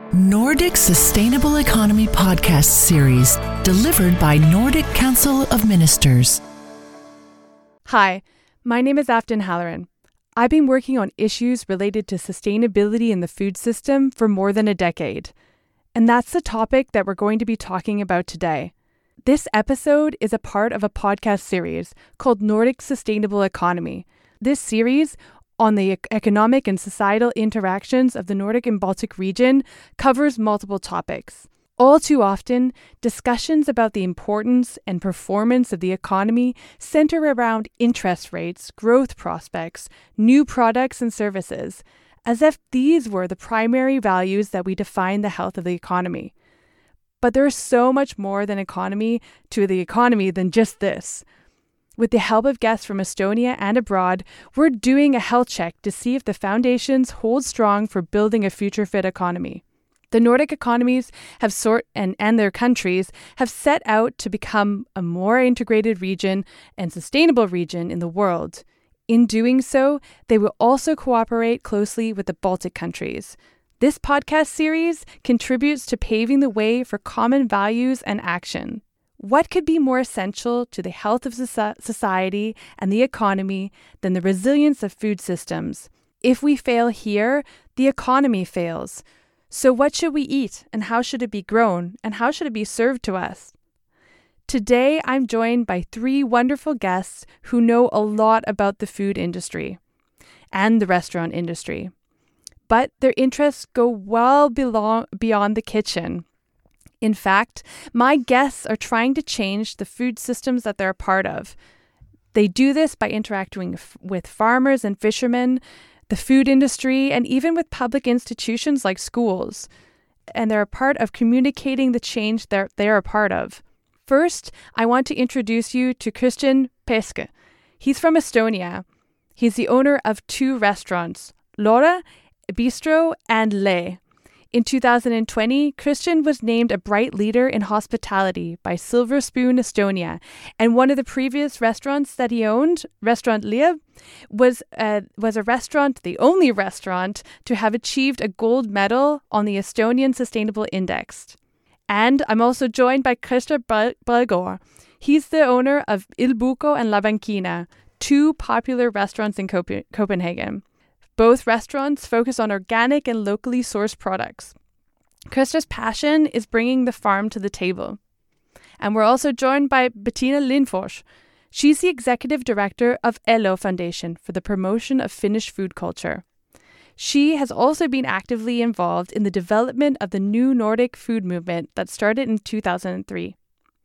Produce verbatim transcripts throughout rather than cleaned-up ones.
Nordic Sustainable Economy podcast series delivered by Nordic Council of Ministers. Hi, my name is Afton Halloran. I've been working on issues related to sustainability in the food system for more than a decade. And that's the topic that we're going to be talking about today. This episode is a part of a podcast series called Nordic Sustainable Economy. This series on the economic and societal interactions of the Nordic and Baltic region covers multiple topics. All too often, discussions about the importance and performance of the economy center around interest rates, growth prospects, new products and services, as if these were the primary values that we define the health of the economy. But there is so much more than economy to the economy than just this. With the help of guests from Estonia and abroad, we're doing a health check to see if the foundations hold strong for building a future-fit economy. The Nordic economies have sort and, and their countries have set out to become a more integrated region and sustainable region in the world. In doing so, they will also cooperate closely with the Baltic countries. This podcast series contributes to paving the way for common values and action. What could be more essential to the health of society and the economy than the resilience of food systems? If we fail here, the economy fails. So what should we eat, and how should it be grown, and how should it be served to us? Today, I'm joined by three wonderful guests who know a lot about the food industry and the restaurant industry. But their interests go well belong- beyond the kitchen. In fact, my guests are trying to change the food systems that they're a part of. They do this by interacting f- with farmers and fishermen, the food industry, and even with public institutions like schools. And they're a part of communicating the change they're, they're a part of. First, I want to introduce you to Kristian Peske. He's from Estonia. He's the owner of two restaurants, Lore Bistro and Le. In two thousand twenty, Kristian was named a Bright Leader in Hospitality by Silver Spoon Estonia, and one of the previous restaurants that he owned, Restaurant Le, was a, was a restaurant, the only restaurant, to have achieved a gold medal on the Estonian Sustainable Index. And I'm also joined by Christer Bredgaard. He's the owner of Il Buco and La Banchina, two popular restaurants in Cop- Copenhagen. Both restaurants focus on organic and locally sourced products. Krister's passion is bringing the farm to the table. And we're also joined by Bettina Lindfors. She's the executive director of L O Foundation for the promotion of Finnish food culture. She has also been actively involved in the development of the new Nordic food movement that started in two thousand three.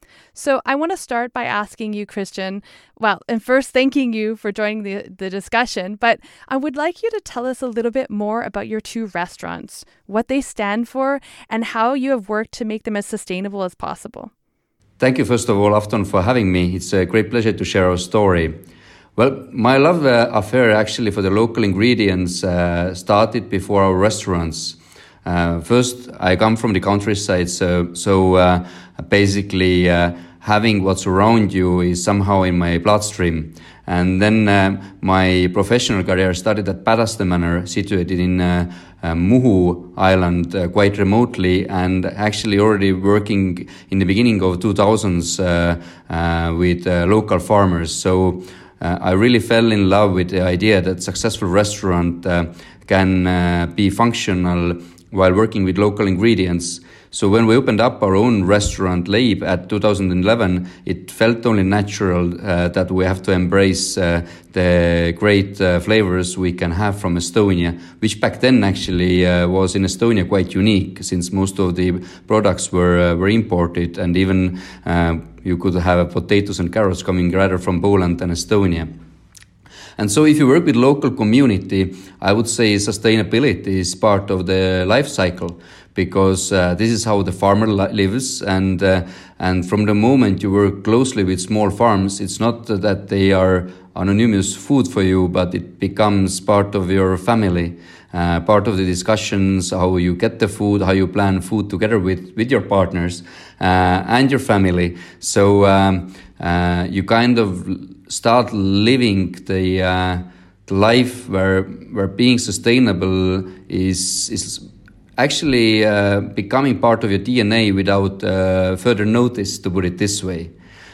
So I want to start by asking you, Kristian, well, and first thanking you for joining the, the discussion, but I would like you to tell us a little bit more about your two restaurants, what they stand for, and how you have worked to make them as sustainable as possible. Thank you, first of all, Afton, for having me. It's a great pleasure to share our story. Well, my love uh, affair actually for the local ingredients uh, started before our restaurants. Uh, first, I come from the countryside, so so uh, basically uh, having what's around you is somehow in my bloodstream. And then uh, my professional career started at Padaste Manor, situated in uh, uh, Muhu Island, uh, quite remotely, and actually already working in the beginning of two thousands uh, uh, with uh, local farmers. So uh, I really fell in love with the idea that successful restaurant uh, can uh, be functional while working with local ingredients. So when we opened up our own restaurant, Leib, at two thousand eleven, it felt only natural uh, that we have to embrace uh, the great uh, flavors we can have from Estonia, which back then actually uh, was in Estonia quite unique, since most of the products were uh, were imported, and even uh, you could have potatoes and carrots coming rather from Poland than Estonia. And so if you work with local community, I would say sustainability is part of the life cycle, because uh, this is how the farmer li- lives. And uh, and from the moment you work closely with small farms, it's not that they are anonymous food for you, but it becomes part of your family, uh, part of the discussions, how you get the food, how you plan food together with, with your partners uh, and your family. So um, uh, you kind of start living the, uh, the life where where being sustainable is is actually uh, becoming part of your D N A without uh, further notice, to put it this way.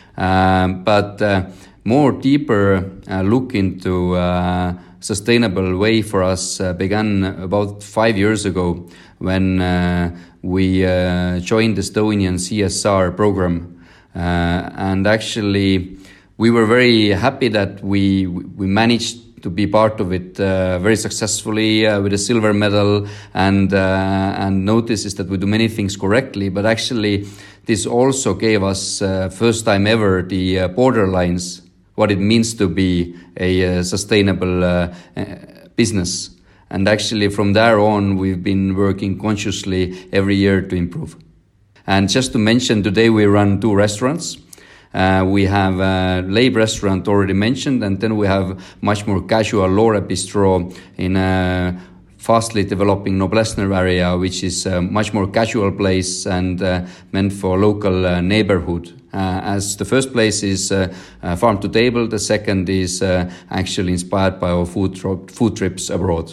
Um, but uh, more deeper uh, look into uh, sustainable way for us uh, began about five years ago when uh, we uh, joined the Estonian C S R program. Uh, and actually, we were very happy that we we managed to be part of it uh, very successfully uh, with a silver medal, and uh, and notices that we do many things correctly. But actually, this also gave us uh, first time ever the uh, borderlines, what it means to be a uh, sustainable uh, uh, business. And actually, from there on, we've been working consciously every year to improve. And just to mention, today we run two restaurants. Uh, we have a Leib restaurant already mentioned, and then we have much more casual Lore Bistro in a fastly developing Noblessner area, which is a much more casual place and uh, meant for local uh, neighborhood. Uh, as the first place is uh, uh, farm to table, the second is uh, actually inspired by our food, tro- food trips abroad.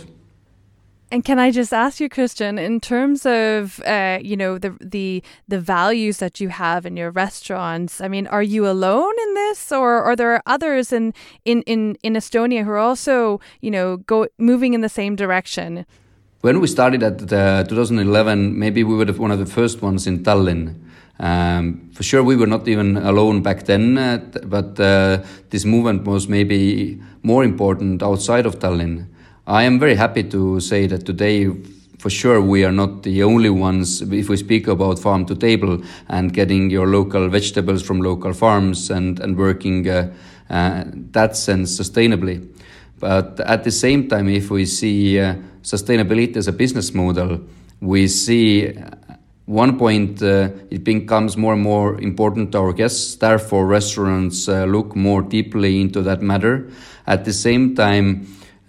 And can I just ask you, Christian, in terms of uh, you know the the the values that you have in your restaurants? I mean, are you alone in this, or are there others in in, in, in Estonia who are also you know go moving in the same direction? When we started at the two thousand eleven, maybe we were one of the first ones in Tallinn. Um, for sure, we were not even alone back then, uh, but uh, this movement was maybe more important outside of Tallinn. I am very happy to say that today, for sure, we are not the only ones. If we speak about farm to table and getting your local vegetables from local farms and, and working uh, uh, that sense sustainably. But at the same time, if we see uh, sustainability as a business model, we see one point uh, it becomes more and more important to our guests. Therefore, restaurants uh, look more deeply into that matter. At the same time,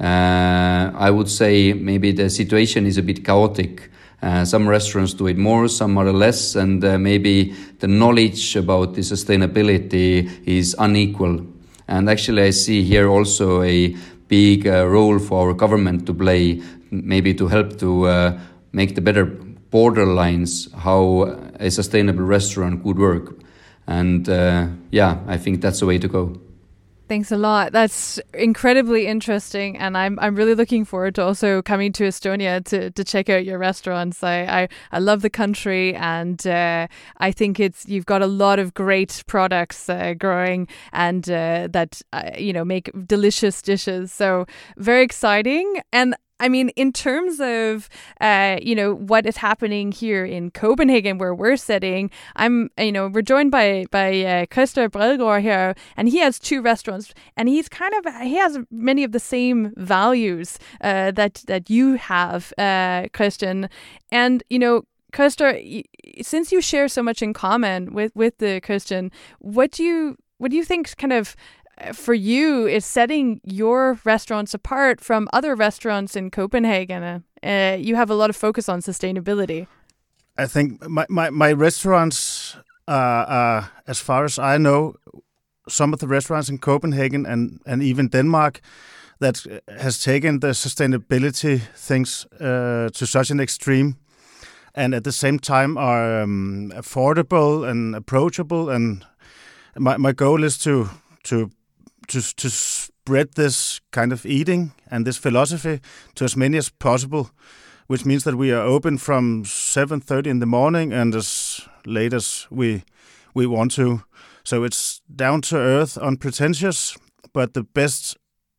Uh, I would say maybe the situation is a bit chaotic. Uh, some restaurants do it more, some are less, and uh, maybe the knowledge about the sustainability is unequal. And actually I see here also a big uh, role for our government to play, maybe to help to uh, make the better borderlines how a sustainable restaurant could work. And uh, yeah, I think that's the way to go. Thanks a lot. That's incredibly interesting, and I'm I'm really looking forward to also coming to Estonia to, to check out your restaurants. I, I, I love the country, and uh, I think it's you've got a lot of great products uh, growing, and uh, that uh, you know make delicious dishes. So very exciting. And I mean, in terms of, uh, you know, what is happening here in Copenhagen, where we're sitting, I'm, you know, we're joined by by uh, Christer Bredgaard here, and he has two restaurants, and he's kind of, he has many of the same values uh, that that you have, uh, Christian, and you know, Christer, since you share so much in common with with the Christian, what do you what do you think kind of for you is setting your restaurants apart from other restaurants in Copenhagen? Uh, you have a lot of focus on sustainability. I think my, my, my restaurants, uh, are, as far as I know, some of the restaurants in Copenhagen and, and even Denmark that has taken the sustainability things uh, to such an extreme, and at the same time are um, affordable and approachable. And my, my goal is to to to to spread this kind of eating and this philosophy to as many as possible, which means that we are open from seven thirty in the morning and as late as we we want to. So it's down to earth, unpretentious, but the best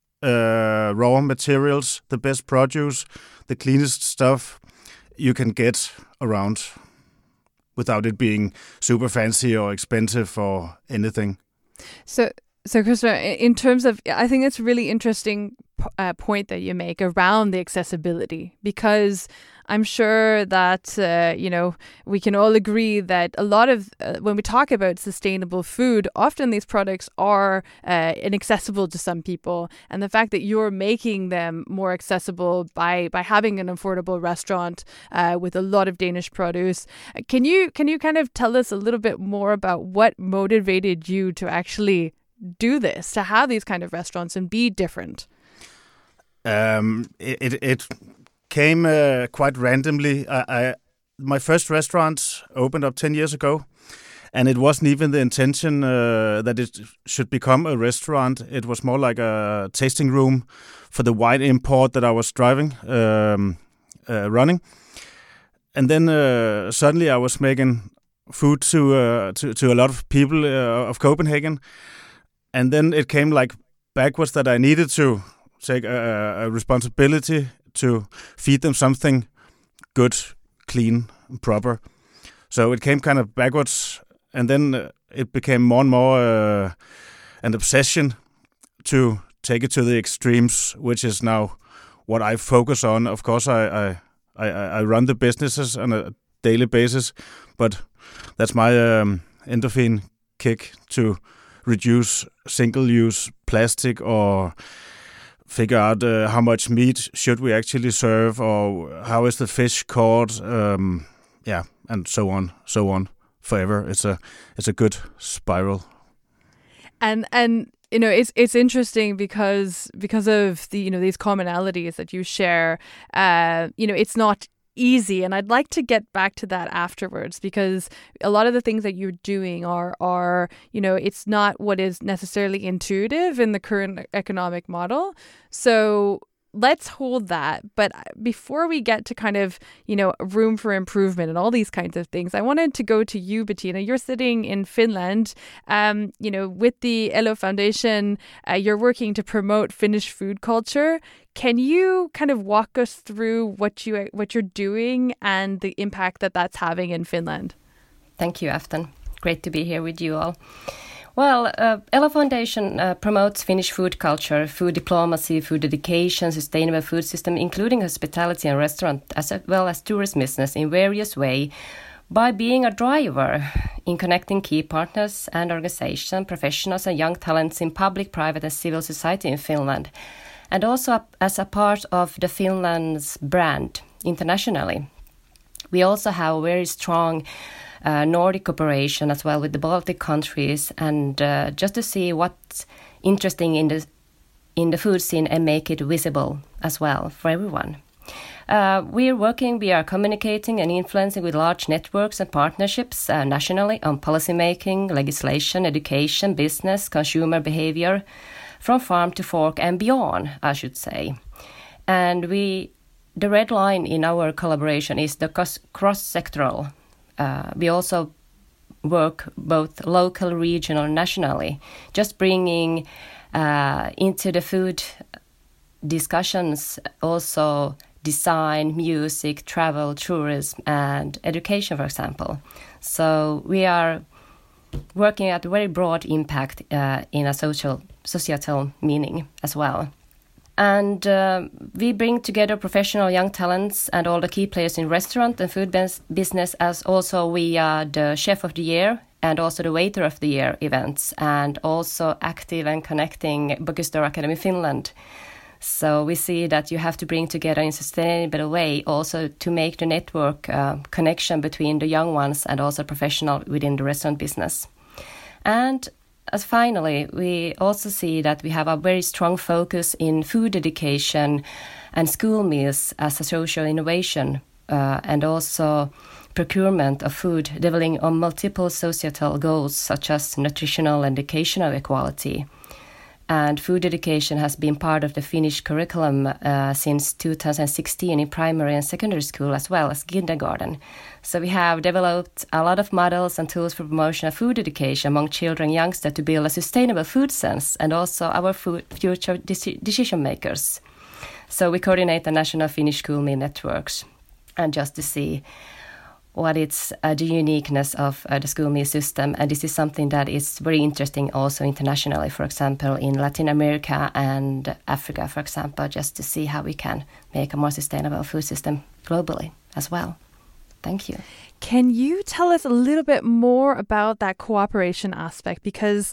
uh, raw materials, the best produce, the cleanest stuff you can get around without it being super fancy or expensive or anything. So, so Christer, in terms of, I think it's a really interesting uh, point that you make around the accessibility, because I'm sure that, uh, you know, we can all agree that a lot of, uh, when we talk about sustainable food, often these products are uh, inaccessible to some people. And the fact that you're making them more accessible by, by having an affordable restaurant uh, with a lot of Danish produce. Can you, can you kind of tell us a little bit more about what motivated you to actually do this, to have these kind of restaurants and be different? Um, it, it, it came uh, quite randomly. I, I my first restaurant opened up ten years ago, and it wasn't even the intention uh, that it should become a restaurant. It was more like a tasting room for the wine import that I was driving, um, uh, running. And then uh, suddenly I was making food to uh, to, to a lot of people uh, of Copenhagen. And then it came like backwards that I needed to take a, a responsibility to feed them something good, clean, proper. So it came kind of backwards, and then it became more and more uh, an obsession to take it to the extremes, which is now what I focus on. Of course, I I, I, I run the businesses on a daily basis, but that's my um, endorphin kick to reduce single-use plastic or figure out uh, how much meat should we actually serve, or how is the fish caught, um, yeah, and so on, so on, forever. It's a it's a good spiral. And and you know it's it's interesting because because of the you know these commonalities that you share. Uh, you know it's not easy, and I'd like to get back to that afterwards, because a lot of the things that you're doing are are you know it's not what is necessarily intuitive in the current economic model. So let's hold that. But before we get to kind of you know room for improvement and all these kinds of things, I wanted to go to you, Bettina. You're sitting in Finland, um, you know, with the Elo Foundation. Uh, you're working to promote Finnish food culture. Can you kind of walk us through what you what you're doing and the impact that that's having in Finland? Thank you, Afton. Great to be here with you all. Well, uh, Elo Foundation uh, promotes Finnish food culture, food diplomacy, food education, sustainable food system, including hospitality and restaurant, as well as tourism business in various ways, by being a driver in connecting key partners and organizations, professionals and young talents in public, private and civil society in Finland, and also as a part of the Finland's brand internationally. We also have a very strong uh, Nordic cooperation as well with the Baltic countries, and uh, just to see what's interesting in the in the food scene and make it visible as well for everyone. Uh, we are working, we are communicating and influencing with large networks and partnerships uh, nationally on policy making, legislation, education, business, consumer behavior, from farm to fork and beyond, I should say. And we, the red line in our collaboration is the cross-sectoral. Uh, we also work both local, regional, nationally, just bringing uh, into the food discussions also design, music, travel, tourism, and education, for example. So we are working at a very broad impact uh, in a social, societal meaning as well. And uh, we bring together professional young talents and all the key players in restaurant and food business, as also we are the Chef of the Year and also the Waiter of the Year events, and also active and connecting Bocuse Academy Finland. So we see that you have to bring together in a sustainable way also to make the network uh, connection between the young ones and also professional within the restaurant business. And as finally, we also see that we have a very strong focus in food education and school meals as a social innovation uh, and also procurement of food, delivering on multiple societal goals such as nutritional and educational equality. And food education has been part of the Finnish curriculum uh, since two thousand sixteen in primary and secondary school as well as kindergarten. So we have developed a lot of models and tools for promotion of food education among children and youngsters to build a sustainable food sense and also our food future deci- decision makers. So we coordinate the national Finnish school meal networks, and just to see what it's uh, the uniqueness of uh, the school meal system. And this is something that is very interesting also internationally, for example, in Latin America and Africa, for example, just to see how we can make a more sustainable food system globally as well. Thank you. Can you tell us a little bit more about that cooperation aspect? Because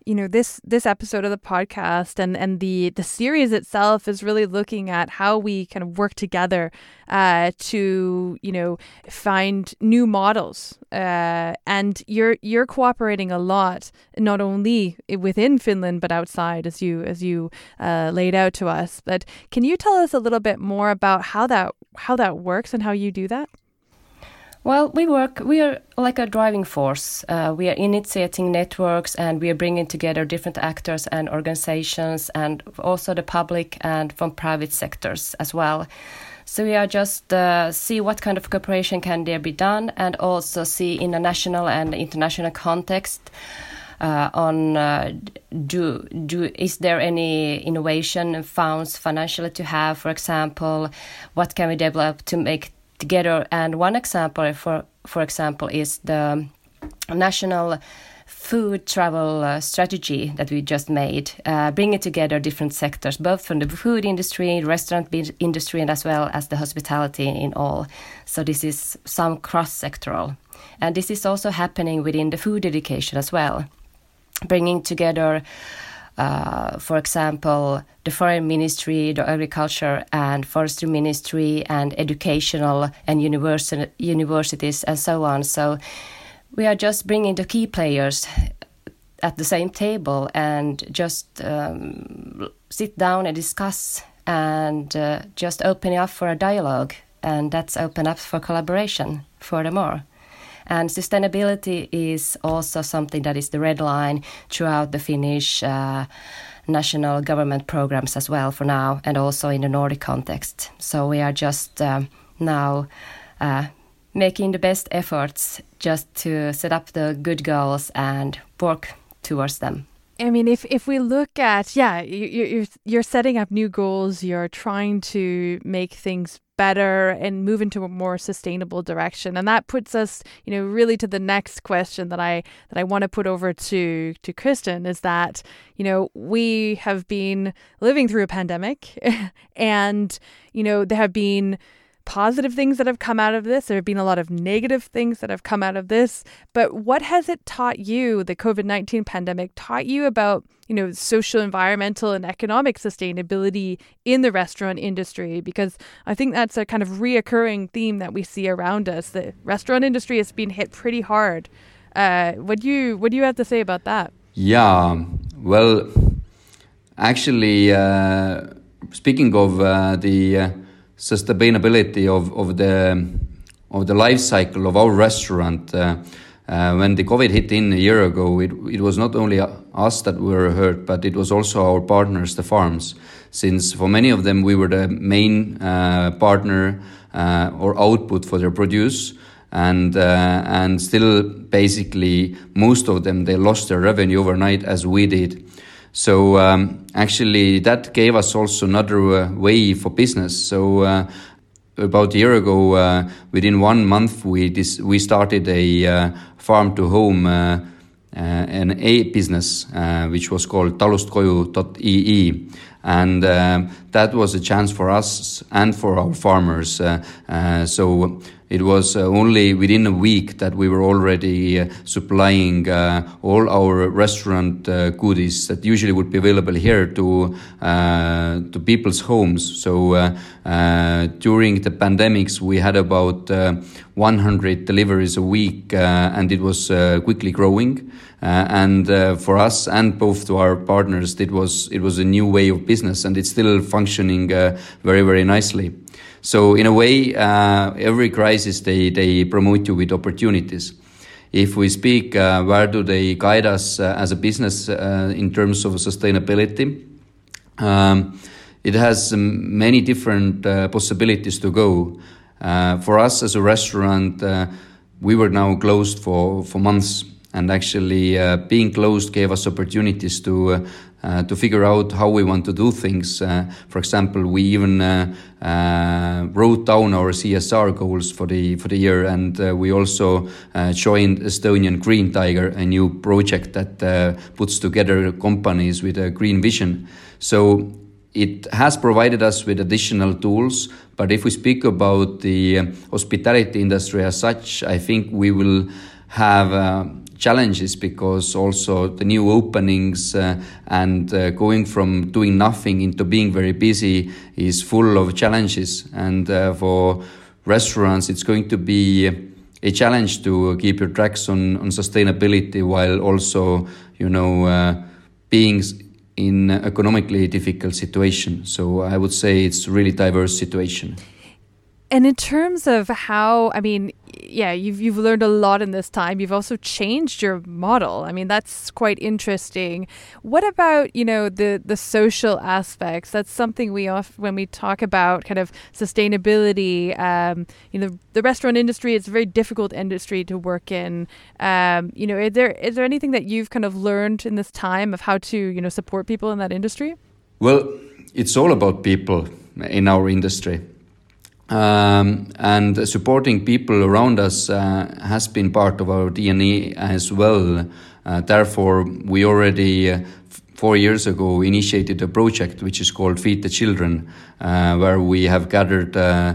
you know, this this episode of the podcast and and the the series itself is really looking at how we kind of work together uh, to, you know, find new models. Uh, and you're you're cooperating a lot, not only within Finland but outside, as you as you uh, laid out to us. But can you tell us a little bit more about how that how that works and how you do that? Well, we work, we are like a driving force. Uh, we are initiating networks and we are bringing together different actors and organizations and also the public and from private sectors as well. So we are just uh, see what kind of cooperation can there be done and also see in a national and international context uh, on uh, do do is there any innovation funds financially to have, for example, what can we develop to make together. And one example, for for example, is the national food travel uh, strategy that we just made, uh, bringing together different sectors, both from the food industry, restaurant industry, and as well as the hospitality in all. So this is some cross-sectoral. And this is also happening within the food education as well, bringing together Uh, for example, the Foreign Ministry, the Agriculture and Forestry Ministry, and educational and universi- universities, and so on. So we are just bringing the key players at the same table and just um, sit down and discuss and uh, just open up for a dialogue. And that's open up for collaboration furthermore. And sustainability is also something that is the red line throughout the Finnish uh, national government programs as well for now, and also in the Nordic context. So we are just uh, now uh, making the best efforts just to set up the good goals and work towards them. I mean, if, if we look at, yeah, you, you're, you're setting up new goals, you're trying to make things better and move into a more sustainable direction. And that puts us, you know, really to the next question that I that I want to put over to to Kristen is that, you know, we have been living through a pandemic and, you know, there have been positive things that have come out of this. There have been a lot of negative things that have come out of this. But what has it taught you, the COVID nineteen pandemic, taught you about, you know, social, environmental, and economic sustainability in the restaurant industry? Because I think that's a kind of reoccurring theme that we see around us. The restaurant industry has been hit pretty hard. Uh, what do you what do you have to say about that? Yeah, well, actually, uh, speaking of uh, the uh, sustainability of, of the of the life cycle of our restaurant. Uh, uh, when the COVID hit in a year ago, it, it was not only us that were hurt, but it was also our partners, the farms. Since for many of them, we were the main uh, partner uh, or output for their produce. And uh, and still, basically, most of them, they lost their revenue overnight as we did. So um, actually, that gave us also another uh, way for business. So uh, about a year ago, uh, within one month, we dis- we started a uh, farm to home uh, uh, an a business uh, which was called talustkoju dot I I, and uh, that was a chance for us and for our farmers. Uh, uh, so. It was uh, only within a week that we were already uh, supplying uh, all our restaurant uh, goodies that usually would be available here to uh, to people's homes. So uh, uh, during the pandemics, we had about uh, one hundred deliveries a week, uh, and it was uh, quickly growing. Uh, and uh, for us and both to our partners, it was it was a new way of business, and it's still functioning uh, very very nicely. So in a way, uh, every crisis, they, they promote you with opportunities. If we speak, uh, where do they guide us uh, as a business uh, in terms of sustainability? Um, it has um, many different uh, possibilities to go. Uh, for us as a restaurant, uh, we were now closed for, for months. And actually, uh, being closed gave us opportunities to uh, uh, to figure out how we want to do things. Uh, for example, we even uh, uh, wrote down our C S R goals for the for the year, and uh, we also uh, joined Estonian Green Tiger, a new project that uh, puts together companies with a green vision. So it has provided us with additional tools. But if we speak about the uh, hospitality industry as such, I think we will have Uh, challenges because also the new openings uh, and uh, going from doing nothing into being very busy is full of challenges. And uh, for restaurants, it's going to be a challenge to keep your tracks on, on sustainability while also, you know, uh, being in an economically difficult situation. So I would say it's a really diverse situation. And in terms of how, I mean, yeah, you've you've learned a lot in this time. You've also changed your model. I mean, that's quite interesting. What about, you know, the the social aspects? That's something we often, when we talk about kind of sustainability, um, you know, the restaurant industry, it's a very difficult industry to work in. Um, you know, is there is there anything that you've kind of learned in this time of how to, you know, support people in that industry? Well, it's all about people in our industry. Um, and supporting people around us uh, has been part of our D N A as well. Uh, therefore, we already uh, f- four years ago initiated a project which is called Feed the Children, uh, where we have gathered uh,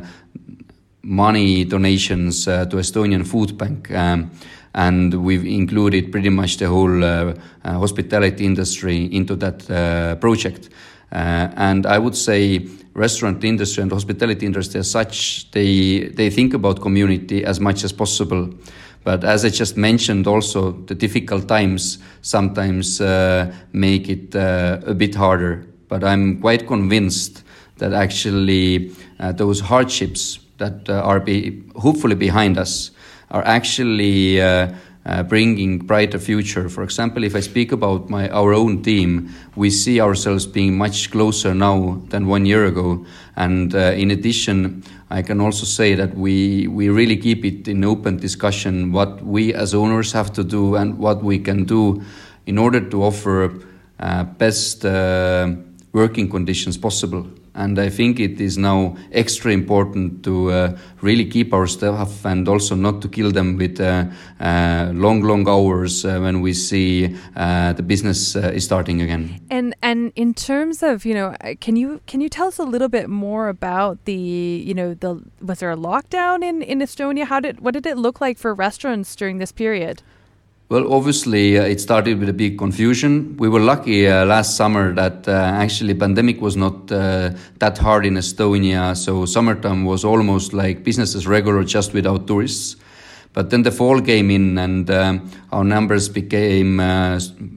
money donations uh, to Estonian Food Bank. Um, and we've included pretty much the whole uh, uh, hospitality industry into that uh, project. Uh, and I would say restaurant industry and hospitality industry as such, they they think about community as much as possible. But as I just mentioned, also the difficult times sometimes uh, make it uh, a bit harder. But I'm quite convinced that actually uh, those hardships that uh, are be hopefully behind us are actually uh, Uh, bringing brighter future. For example, if I speak about my our own team, we see ourselves being much closer now than one year ago. And uh, in addition, I can also say that we we really keep it in open discussion what we as owners have to do and what we can do in order to offer uh, best uh, working conditions possible. And I think it is now extra important to uh, really keep our staff and also not to kill them with uh, uh, long, long hours uh, when we see uh, the business uh, is starting again. And and in terms of, you know, can you can you tell us a little bit more about the, you know, the was there a lockdown in, in Estonia? How did what did it look like for restaurants during this period? Well, obviously, uh, it started with a big confusion. We were lucky uh, last summer that uh, actually pandemic was not uh, that hard in Estonia. So summertime was almost like business as regular, just without tourists. But then the fall came in and um, our numbers became uh,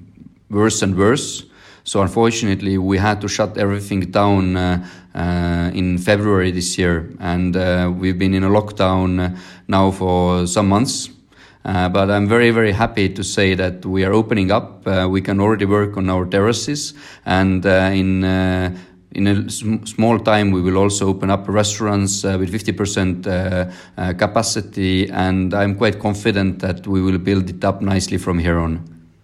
worse and worse. So unfortunately, we had to shut everything down uh, uh, in February this year. And uh, we've been in a lockdown uh, now for some months. Uh, but I'm very, very happy to say that we are opening up. Uh, we can already work on our terraces, and uh, in uh, in a sm- small time we will also open up restaurants uh, with fifty percent uh, uh, capacity, and I'm quite confident that we will build it up nicely from here on.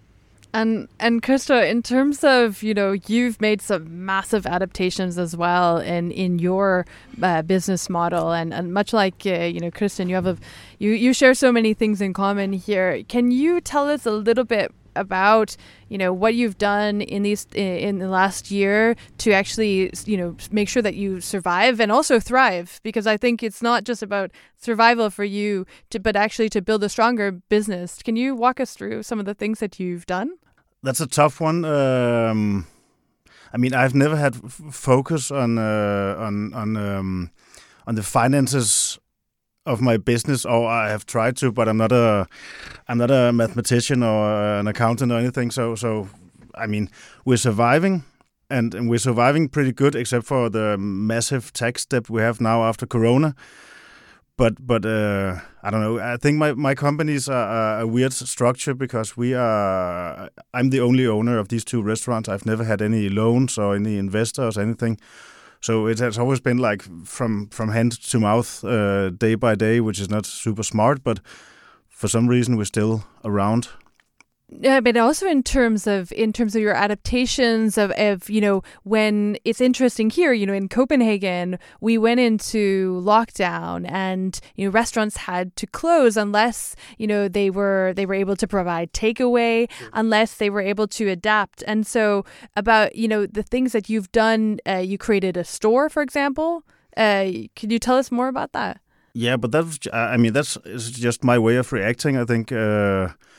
And and Krista, in terms of, you know, you've made some massive adaptations as well in in your uh, business model, and, and much like uh, you know, Kristen, you have a you you share so many things in common here. Can you tell us a little bit about, you know, what you've done in these in the last year to actually, you know, make sure that you survive and also thrive? Because I think it's not just about survival for you, to, but actually to build a stronger business. Can you walk us through some of the things that you've done? That's a tough one. Um, I mean, I've never had f- focus on uh, on on um, on the finances of my business, or I have tried to, but I'm not a I'm not a mathematician or an accountant or anything. So so I mean, we're surviving, and, and we're surviving pretty good, except for the massive tax debt we have now after Corona. But but uh, I don't know. I think my, my companies are a weird structure because we are. I'm the only owner of these two restaurants. I've never had any loans or any investors, anything. So it has always been like from from hand to mouth, uh, day by day, which is not super smart. But for some reason, we're still around. Yeah, but also in terms of in terms of your adaptations of, of, you know, when it's interesting here, you know, in Copenhagen, we went into lockdown and, you know, restaurants had to close unless, you know, they were they were able to provide takeaway, sure. unless they were able to adapt. And so about, you know, the things that you've done, uh, you created a store, for example. Uh, could you tell us more about that? Yeah, but that's, I mean, that's just my way of reacting, I think. Uh,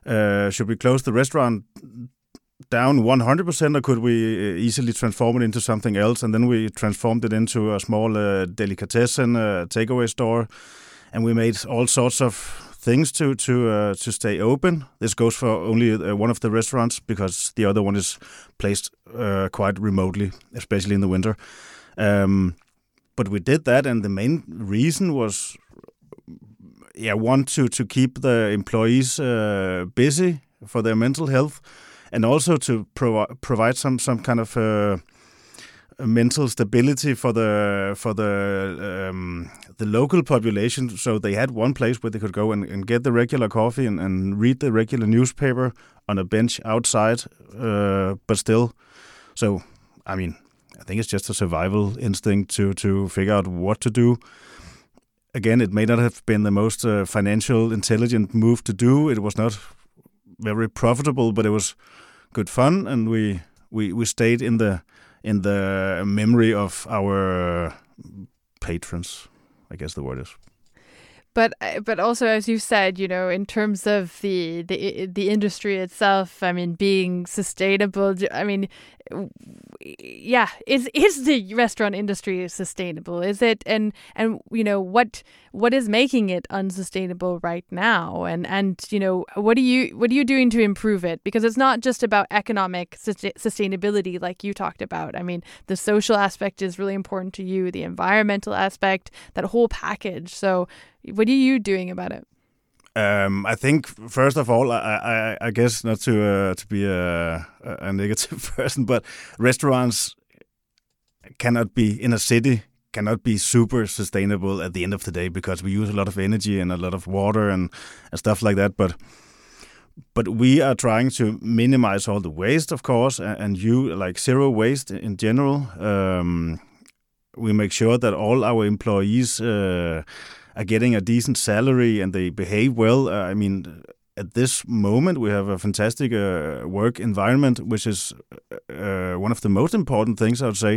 uh, should we close the restaurant down one hundred percent, or could we easily transform it into something else? And then we transformed it into a small uh, delicatessen uh, takeaway store, and we made all sorts of things to to uh, to stay open. This goes for only uh, one of the restaurants because the other one is placed uh, quite remotely, especially in the winter. Um, but we did that, and the main reason was, yeah, one to to keep the employees uh, busy for their mental health, and also to provi- provide some some kind of uh, mental stability for the for the um, the local population. So they had one place where they could go and, and get the regular coffee and, and read the regular newspaper on a bench outside, uh, but still. So, I mean, I think it's just a survival instinct to to figure out what to do. Again, it may not have been the most uh, financial intelligent move to do. It was not very profitable, but it was good fun, and we we, we stayed in the in the memory of our patrons, I guess the word is. But but also, as you said, you know, in terms of the the the industry itself, I mean, being sustainable. I mean, yeah, is is the restaurant industry sustainable? Is it? And and you know, what what is making it unsustainable right now? And and you know, what are you what are you doing to improve it? Because it's not just about economic sustainability, like you talked about. I mean, the social aspect is really important to you. The environmental aspect, that whole package. So, what are you doing about it? Um, I think first of all, I, I, I guess not to uh, to be a, a negative person, but restaurants cannot be in a city cannot be super sustainable at the end of the day because we use a lot of energy and a lot of water and, and stuff like that. But but we are trying to minimize all the waste, of course, and, and you like zero waste in general. Um, we make sure that all our employees Uh, are getting a decent salary and they behave well. Uh, I mean, at this moment, we have a fantastic uh, work environment, which is uh, one of the most important things, I would say,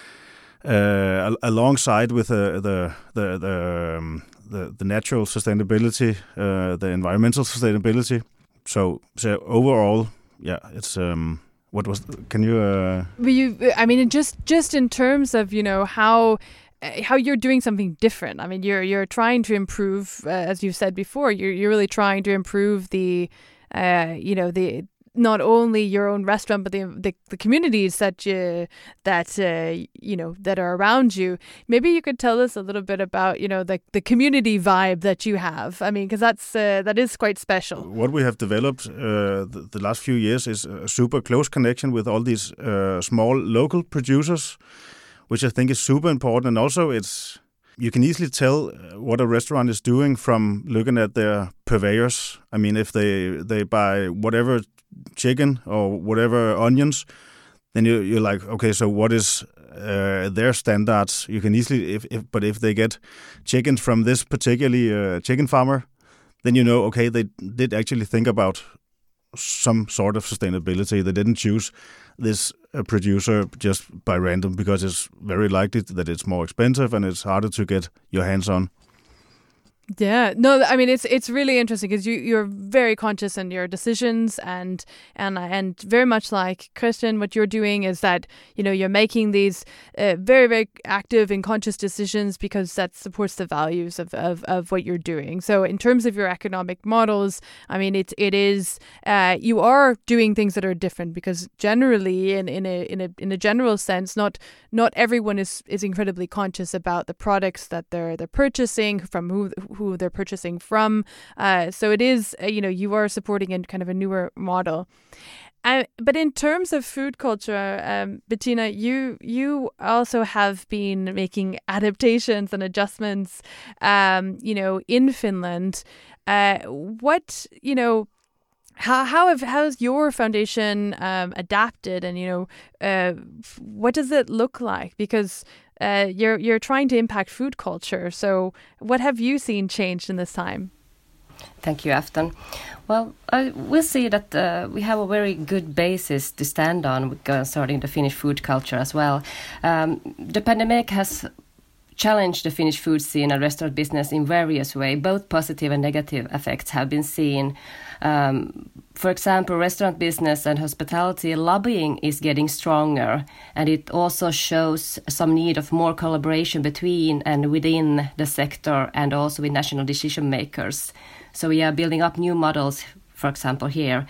uh, al- alongside with uh, the the the, um, the the natural sustainability, uh, the environmental sustainability. So, so overall, yeah, it's. Um, what was? Can you? Uh... You, I mean, just just in terms of you know how. how you're doing something different. I mean, you're you're trying to improve, uh, as you've said before. You're you're really trying to improve the, uh, you know, the not only your own restaurant, but the the, the communities that you that uh, you know that are around you. Maybe you could tell us a little bit about you know the the community vibe that you have. I mean, because that's uh, that is quite special. What we have developed uh, the, the last few years is a super close connection with all these uh, small local producers, which I think is super important. And also it's, you can easily tell what a restaurant is doing from looking at their purveyors. I mean, if they, they buy whatever chicken or whatever onions, then you, you're like, okay, so what is uh, their standards? You can easily, if, if but if they get chickens from this particularly uh, chicken farmer, then you know, okay, they did actually think about some sort of sustainability. They didn't choose this uh, producer just by random because it's very likely that it's more expensive and it's harder to get your hands on. Yeah, no, I mean it's it's really interesting because you you're very conscious in your decisions and and and very much like Christian, what you're doing is that you know you're making these uh, very very active and conscious decisions because that supports the values of, of of what you're doing. So in terms of your economic models, I mean it it is uh, you are doing things that are different because generally in in a in a in a general sense, not not everyone is is incredibly conscious about the products that they're they're purchasing from who. who they're purchasing from. Uh, so it is, uh, you know, you are supporting a kind of a newer model. Uh, but in terms of food culture, um, Bettina, you you also have been making adaptations and adjustments, um, you know, in Finland. Uh, what, you know, How how have how's your foundation um, adapted, and you know, uh, what does it look like? Because uh, you're you're trying to impact food culture. So, what have you seen changed in this time? Thank you, Afton. Well, uh, we'll see that uh, we have a very good basis to stand on concerning the Finnish food culture as well. Um, the pandemic has challenged the Finnish food scene and restaurant business in various ways. Both positive and negative effects have been seen. Um, for example, restaurant business and hospitality lobbying is getting stronger, and it also shows some need of more collaboration between and within the sector and also with national decision makers. So we are building up new models, for example, here.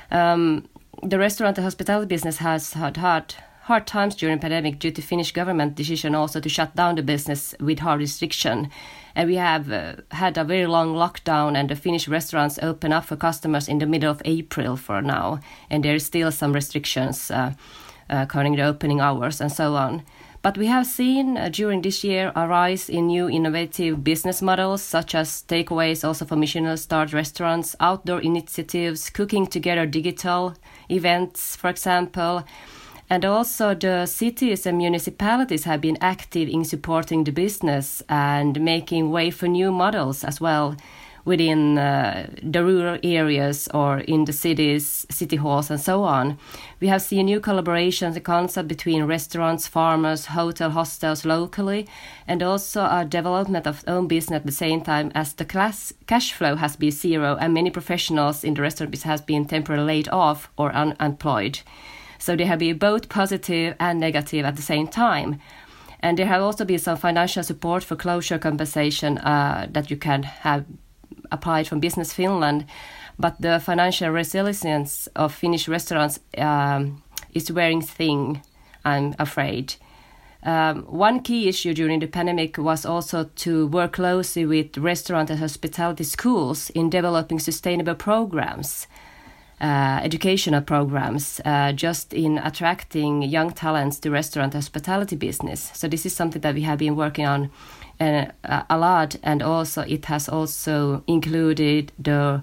Um, the restaurant and hospitality business has had hard, hard times during pandemic due to Finnish government decision also to shut down the business with hard restriction. And we have uh, had a very long lockdown, and the Finnish restaurants open up for customers in the middle of April for now. And there is still some restrictions uh, uh, concerning the opening hours and so on. But we have seen uh, during this year a rise in new innovative business models, such as takeaways also for Michelin starred restaurants, outdoor initiatives, cooking together digital events, for example. And also the cities and municipalities have been active in supporting the business and making way for new models as well within uh, the rural areas or in the cities, city halls and so on. We have seen new collaborations and concept between restaurants, farmers, hotel, hostels locally, and also a development of own business at the same time as the class, cash flow has been zero and many professionals in the restaurant business has been temporarily laid off or unemployed. So they have been both positive and negative at the same time. And there have also been some financial support for closure compensation uh, that you can have applied from Business Finland. But the financial resilience of Finnish restaurants um, is wearing thin, I'm afraid. Um, one key issue during the pandemic was also to work closely with restaurant and hospitality schools in developing sustainable programs. Uh, educational programs, uh, just in attracting young talents to restaurant hospitality business. So this is something that we have been working on uh, a lot, and also it has also included the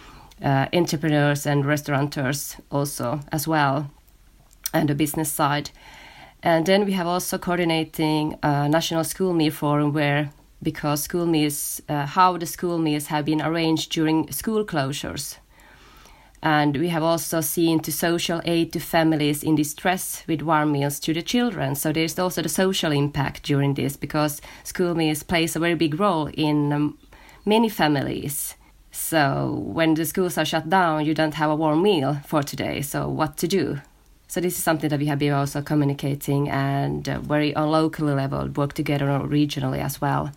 uh, entrepreneurs and restaurateurs also as well, and the business side. And then we have also coordinating a national school meal forum where, because school meals, uh, how the school meals have been arranged during school closures. And we have also seen to social aid to families in distress with warm meals to the children. So there's also the social impact during this, because school meals plays a very big role in um, many families. So when the schools are shut down, you don't have a warm meal for today. So what to do? So this is something that we have been also communicating and uh, very on local level, work together regionally as well.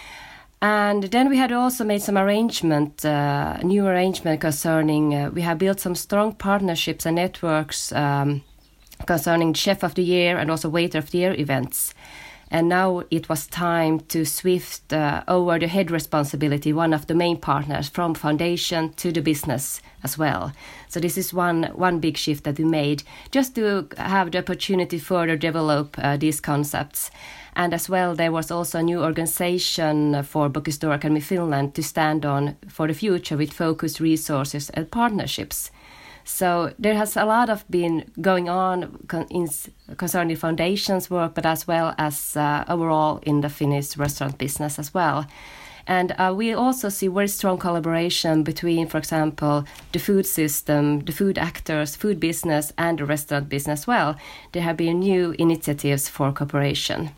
And then we had also made some arrangement, uh, new arrangement concerning, uh, we have built some strong partnerships and networks um, concerning Chef of the Year and also Waiter of the Year events. And now it was time to shift uh, over the head responsibility, one of the main partners, from foundation to the business as well. So this is one one big shift that we made, just to have the opportunity to further develop uh, these concepts. And as well, there was also a new organization for Bookstore Academy Finland to stand on for the future with focused resources and partnerships. So there has a lot of been going on con- in, concerning foundations work, but as well as uh, overall in the Finnish restaurant business as well. And uh, we also see very strong collaboration between, for example, the food system, the food actors, food business, and the restaurant business as well. There have been new initiatives for cooperation.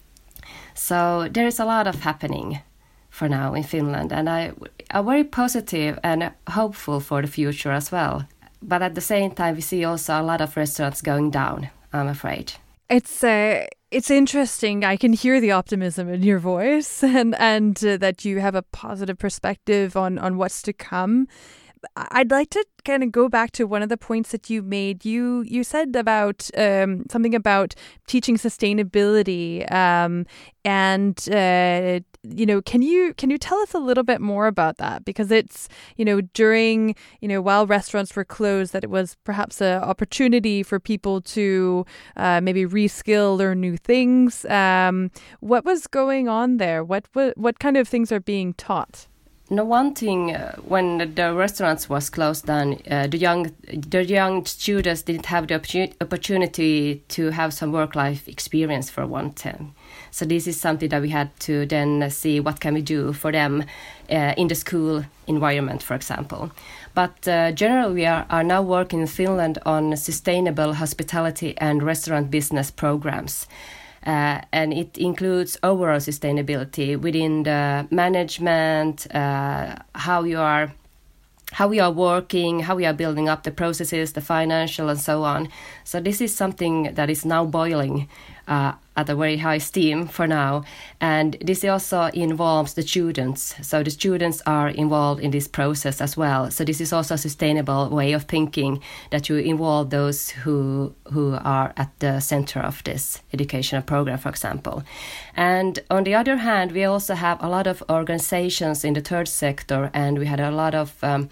So there is a lot of happening for now in Finland, and I are very positive and hopeful for the future as well. But at the same time, we see also a lot of restaurants going down, I'm afraid. It's uh, it's interesting. I can hear the optimism in your voice, and and uh, that you have a positive perspective on on what's to come. I'd like to kind of go back to one of the points that you made. You you said about um, something about teaching sustainability, um, and uh, you know, can you can you tell us a little bit more about that? Because it's, you know, during, you know, while restaurants were closed, that it was perhaps an opportunity for people to uh, maybe reskill, learn new things. Um, what was going on there? What what what kind of things are being taught? No, one thing, uh, when the restaurants was closed down, uh, the young the young students didn't have the opportu- opportunity to have some work-life experience for one time. So this is something that we had to then see what can we do for them uh, in the school environment, for example. But uh, generally, we are, are now working in Finland on sustainable hospitality and restaurant business programs. Uh, and it includes overall sustainability within the management, uh, how you are, how we are working, how we are building up the processes, the financial, and so on. So this is something that is now boiling uh, at a very high steam for now, and this also involves the students. So the students are involved in this process as well. So this is also a sustainable way of thinking, that you involve those who who are at the center of this educational program, for example. And on the other hand, we also have a lot of organizations in the third sector, and we had a lot of um,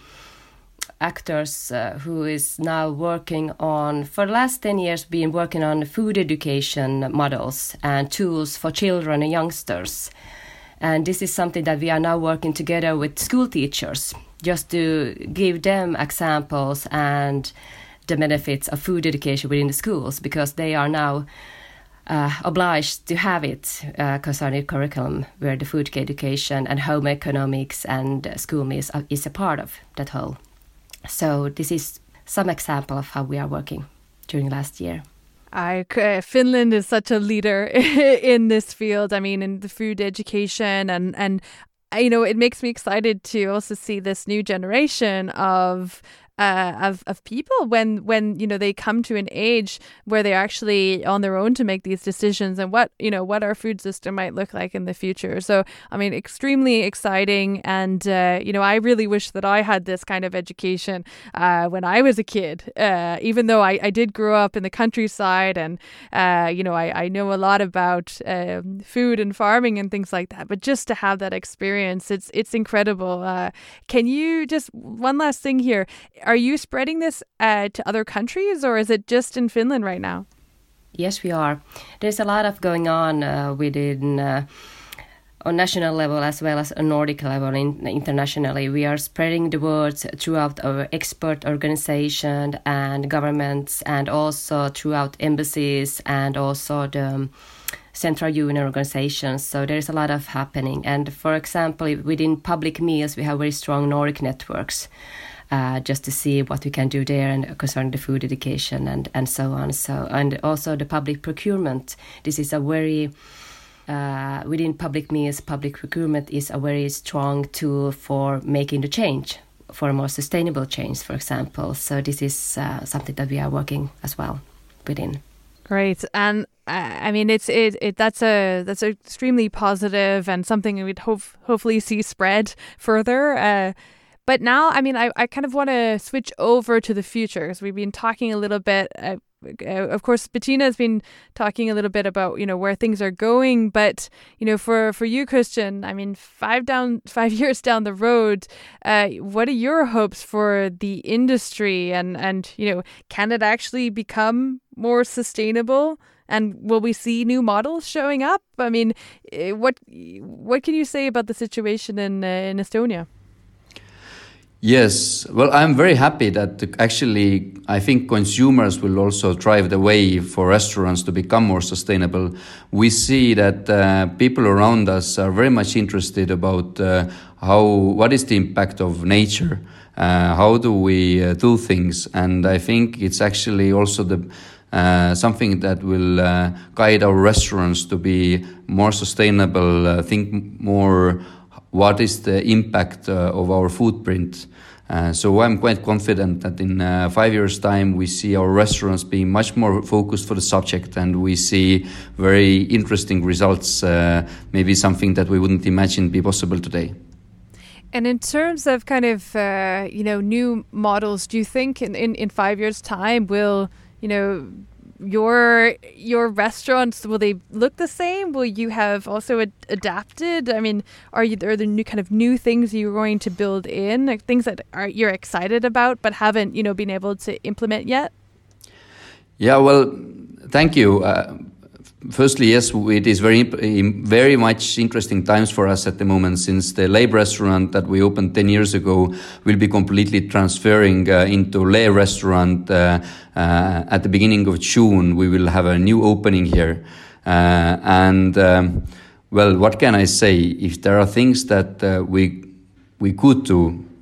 actors uh, who is now working on, for the last ten years, been working on food education models and tools for children and youngsters. And this is something that we are now working together with school teachers, just to give them examples and the benefits of food education within the schools, because they are now uh, obliged to have it uh, concerning curriculum, where the food education and home economics and uh, school meals are, is a part of that whole. So this is some example of how we are working during last year. I, uh, Finland is such a leader in this field. I mean, in the food education, and and you know, it makes me excited to also see this new generation of uh, of of people when when you know they come to an age where they're actually on their own to make these decisions, and what you know what our food system might look like in the future. So I mean, extremely exciting, and uh, you know I really wish that I had this kind of education uh, when I was a kid. Uh, even though I, I did grow up in the countryside, and uh, you know I, I know a lot about um, food and farming and things like that. But just to have that experience, it's it's incredible. Uh, can you just one last thing here? Are you spreading this uh, to other countries, or is it just in Finland right now? Yes, we are. There's a lot of going on uh, within uh, on national level as well as a Nordic level in, internationally. We are spreading the word throughout our expert organization and governments, and also throughout embassies and also the um, Central Union organizations. So there's a lot of happening. And for example, within public meals, we have very strong Nordic networks. Uh, just to see what we can do there, and concerning the food education and, and so on. So and also the public procurement. This is a very uh, within public meals, public procurement is a very strong tool for making the change, for a more sustainable change, for example. So this is uh, something that we are working as well within. Great, and uh, I mean it's it, it that's a that's extremely positive, and something we'd hope hopefully see spread further. Uh, But now, I mean, I, I kind of want to switch over to the future, because we've been talking a little bit, uh, uh, of course, Bettina has been talking a little bit about, you know, where things are going. But, you know, for, for you, Christian, I mean, five down, five years down the road, uh, what are your hopes for the industry? And, and, you know, can it actually become more sustainable? And will we see new models showing up? I mean, what what can you say about the situation in uh, in Estonia? Yes, well, I'm very happy that actually I think consumers will also drive the way for restaurants to become more sustainable. We see that uh, people around us are very much interested about uh, how what is the impact of nature, uh, how do we uh, do things, and I think it's actually also the uh, something that will uh, guide our restaurants to be more sustainable, uh, think more. What is the impact uh, of our footprint? Uh, so I'm quite confident that in uh, five years' time we see our restaurants being much more focused for the subject, and we see very interesting results, uh, maybe something that we wouldn't imagine be possible today. And in terms of kind of, uh, you know, new models, do you think in, in, in five years' time will, you know, your your restaurants, will they look the same? Will you have also ad- adapted? I mean, are you are there new kind of new things you're going to build in, like things that are you're excited about but haven't, you know, been able to implement yet? Yeah, well, thank you. Uh, Firstly, yes, it is very, very much interesting times for us at the moment, since the Lab restaurant that we opened ten years ago will be completely transferring uh, into Le restaurant uh, uh, at the beginning of June. We will have a new opening here. Uh, and, um, well, what can I say? If there are things that uh, we we could do,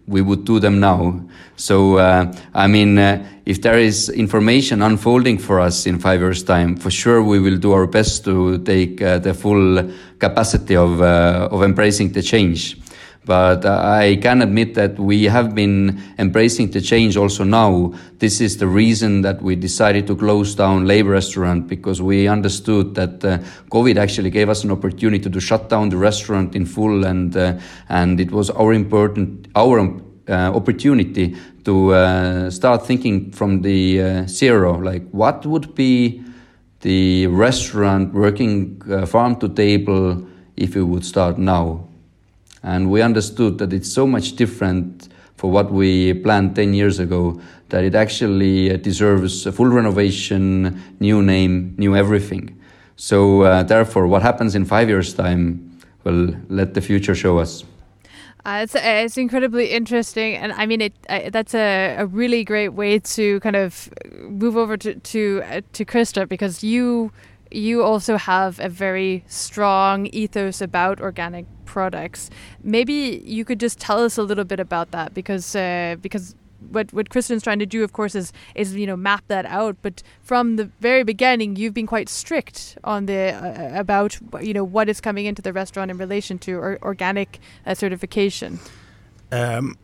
we would do them now. So, uh, I mean, uh, if there is information unfolding for us in five years' time, for sure we will do our best to take uh, the full capacity of uh, of embracing the change. But uh, I can admit that we have been embracing the change also now. This is the reason that we decided to close down Labor Restaurant, because we understood that uh, COVID actually gave us an opportunity to shut down the restaurant in full, and uh, and it was our important our uh, opportunity to uh, start thinking from the uh, zero, like what would be the restaurant working uh, farm to table if we would start now. And we understood that it's so much different for what we planned ten years ago that it actually deserves a full renovation, new name, new everything. So uh, therefore, what happens in five years' time, well, let the future show us. Uh, it's it's incredibly interesting, and I mean it. Uh, that's a, a really great way to kind of move over to to uh, to Krista, because you you also have a very strong ethos about organic products. Maybe you could just tell us a little bit about that, because uh, because what what Kristian's trying to do, of course, is is you know map that out. But from the very beginning, you've been quite strict on the uh, about you know what is coming into the restaurant in relation to or, organic uh, certification. Um,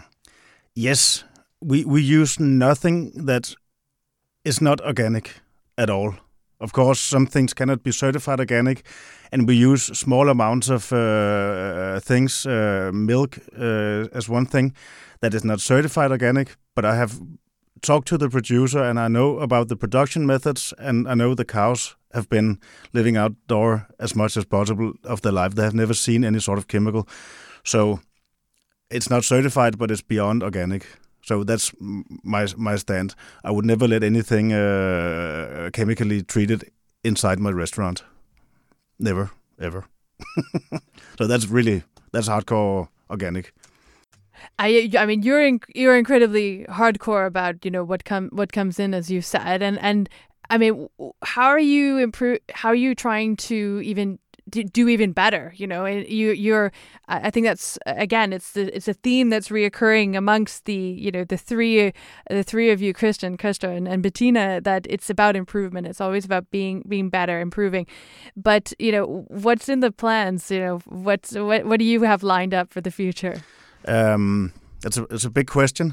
yes, we we use nothing that is not organic at all. Of course, some things cannot be certified organic, and we use small amounts of uh, things, uh, milk uh, as one thing that is not certified organic. But I have talked to the producer, and I know about the production methods, and I know the cows have been living outdoor as much as possible of their life. They have never seen any sort of chemical. So it's not certified, but it's beyond organic. So that's my my stand. I would never let anything uh, chemically treated inside my restaurant. Never, ever. So that's really that's hardcore organic. I I mean you're in, you're incredibly hardcore about you know what come what comes in, as you said, and and I mean how are you improve how are you trying to even do even better, you know, and you, you're, I think that's, again, it's the, it's a theme that's reoccurring amongst the, you know, the three, the three of you, Kristian, Krista, and, and Bettina, that it's about improvement. It's always about being, being better, improving. But, you know, what's in the plans, you know, what's, what, what do you have lined up for the future? Um, it's a, it's a big question.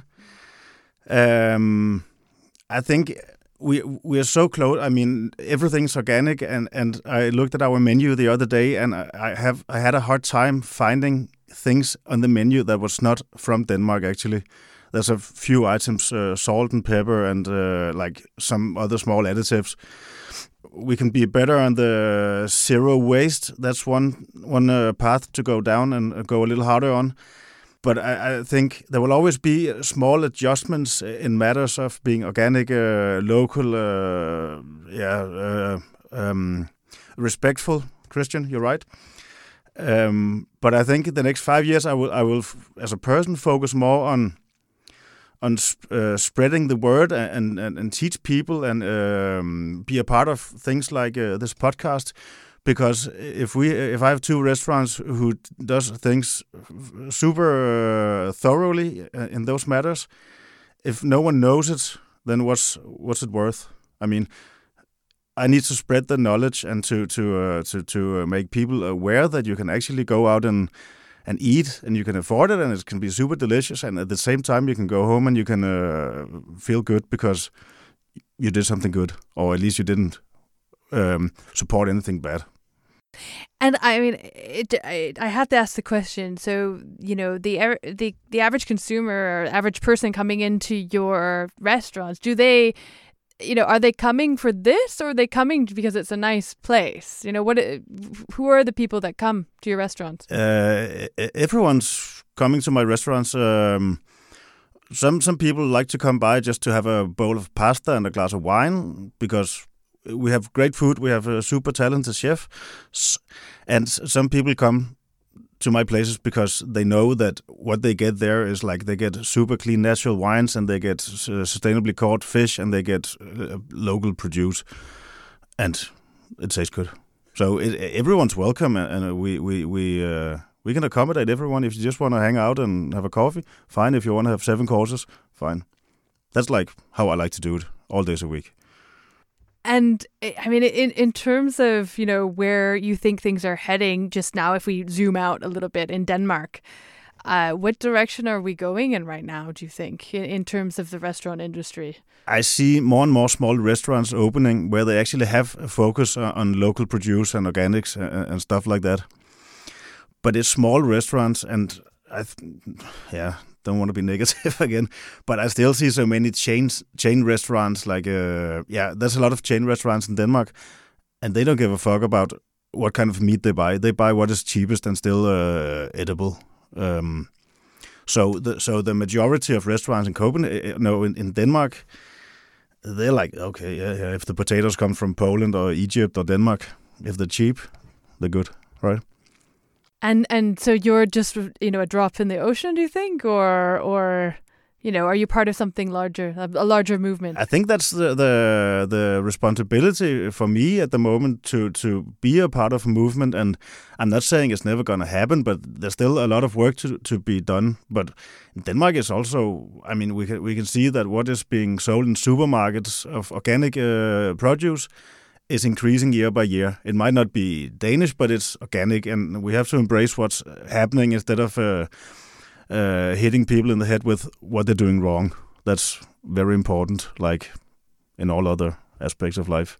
Um, I think We we are so close. I mean, everything's organic, and, and I looked at our menu the other day, and I, I have I had a hard time finding things on the menu that was not from Denmark. Actually, there's a few items, uh, salt and pepper, and uh, like some other small additives. We can be better on the zero waste. That's one one uh, path to go down and go a little harder on. But I, I think there will always be small adjustments in matters of being organic, uh, local, uh, yeah, uh, um, respectful. Kristian, you're right. Um, but I think in the next five years, I will, I will, as a person, focus more on on uh, spreading the word and, and and teach people and um, be a part of things like uh, this podcast. Because if we, if I have two restaurants who does things super uh, thoroughly uh, in those matters, if no one knows it, then what's what's it worth? I mean, I need to spread the knowledge and to to uh, to to uh, make people aware that you can actually go out and and eat, and you can afford it, and it can be super delicious, and at the same time you can go home and you can uh, feel good because you did something good, or at least you didn't um, support anything bad. And I mean, it, I, I have to ask the question. So, you know, the the the average consumer or average person coming into your restaurants, do they, you know, are they coming for this, or are they coming because it's a nice place? You know, what? Who are the people that come to your restaurants? Uh, everyone's coming to my restaurants. Um, some some people like to come by just to have a bowl of pasta and a glass of wine because we have great food. We have a super talented chef. And some people come to my places because they know that what they get there is like they get super clean natural wines, and they get uh, sustainably caught fish, and they get uh, local produce, and it tastes good. So it, everyone's welcome, and we we we uh, We can accommodate everyone. If you just want to hang out and have a coffee, fine. If you want to have seven courses, fine. That's like how I like to do it all days a week. And I mean, in in terms of, you know, where you think things are heading just now, if we zoom out a little bit in Denmark, uh, what direction are we going in right now, do you think, in, in terms of the restaurant industry? I see more and more small restaurants opening where they actually have a focus on local produce and organics and, and stuff like that. But it's small restaurants, and I, th- yeah, don't want to be negative again, but I still see so many chains, chain restaurants. Like, uh, yeah, there's a lot of chain restaurants in Denmark, and they don't give a fuck about what kind of meat they buy. They buy what is cheapest and still uh, edible. Um, so, the so the majority of restaurants in Copenhagen, no, in, in Denmark, they're like, okay, yeah, yeah, if the potatoes come from Poland or Egypt or Denmark, if they're cheap, they're good, right? And and so you're just, you know, a drop in the ocean, do you think, or or you know, are you part of something larger, a larger movement? I think that's the the, the responsibility for me at the moment to to be a part of a movement. And I'm not saying it's never going to happen, but there's still a lot of work to to be done. But Denmark is also, I mean, we can we can see that what is being sold in supermarkets of organic uh, produce is increasing year by year. It might not be Danish, but it's organic, and we have to embrace what's happening instead of uh, uh, hitting people in the head with what they're doing wrong. That's very important, like in all other aspects of life.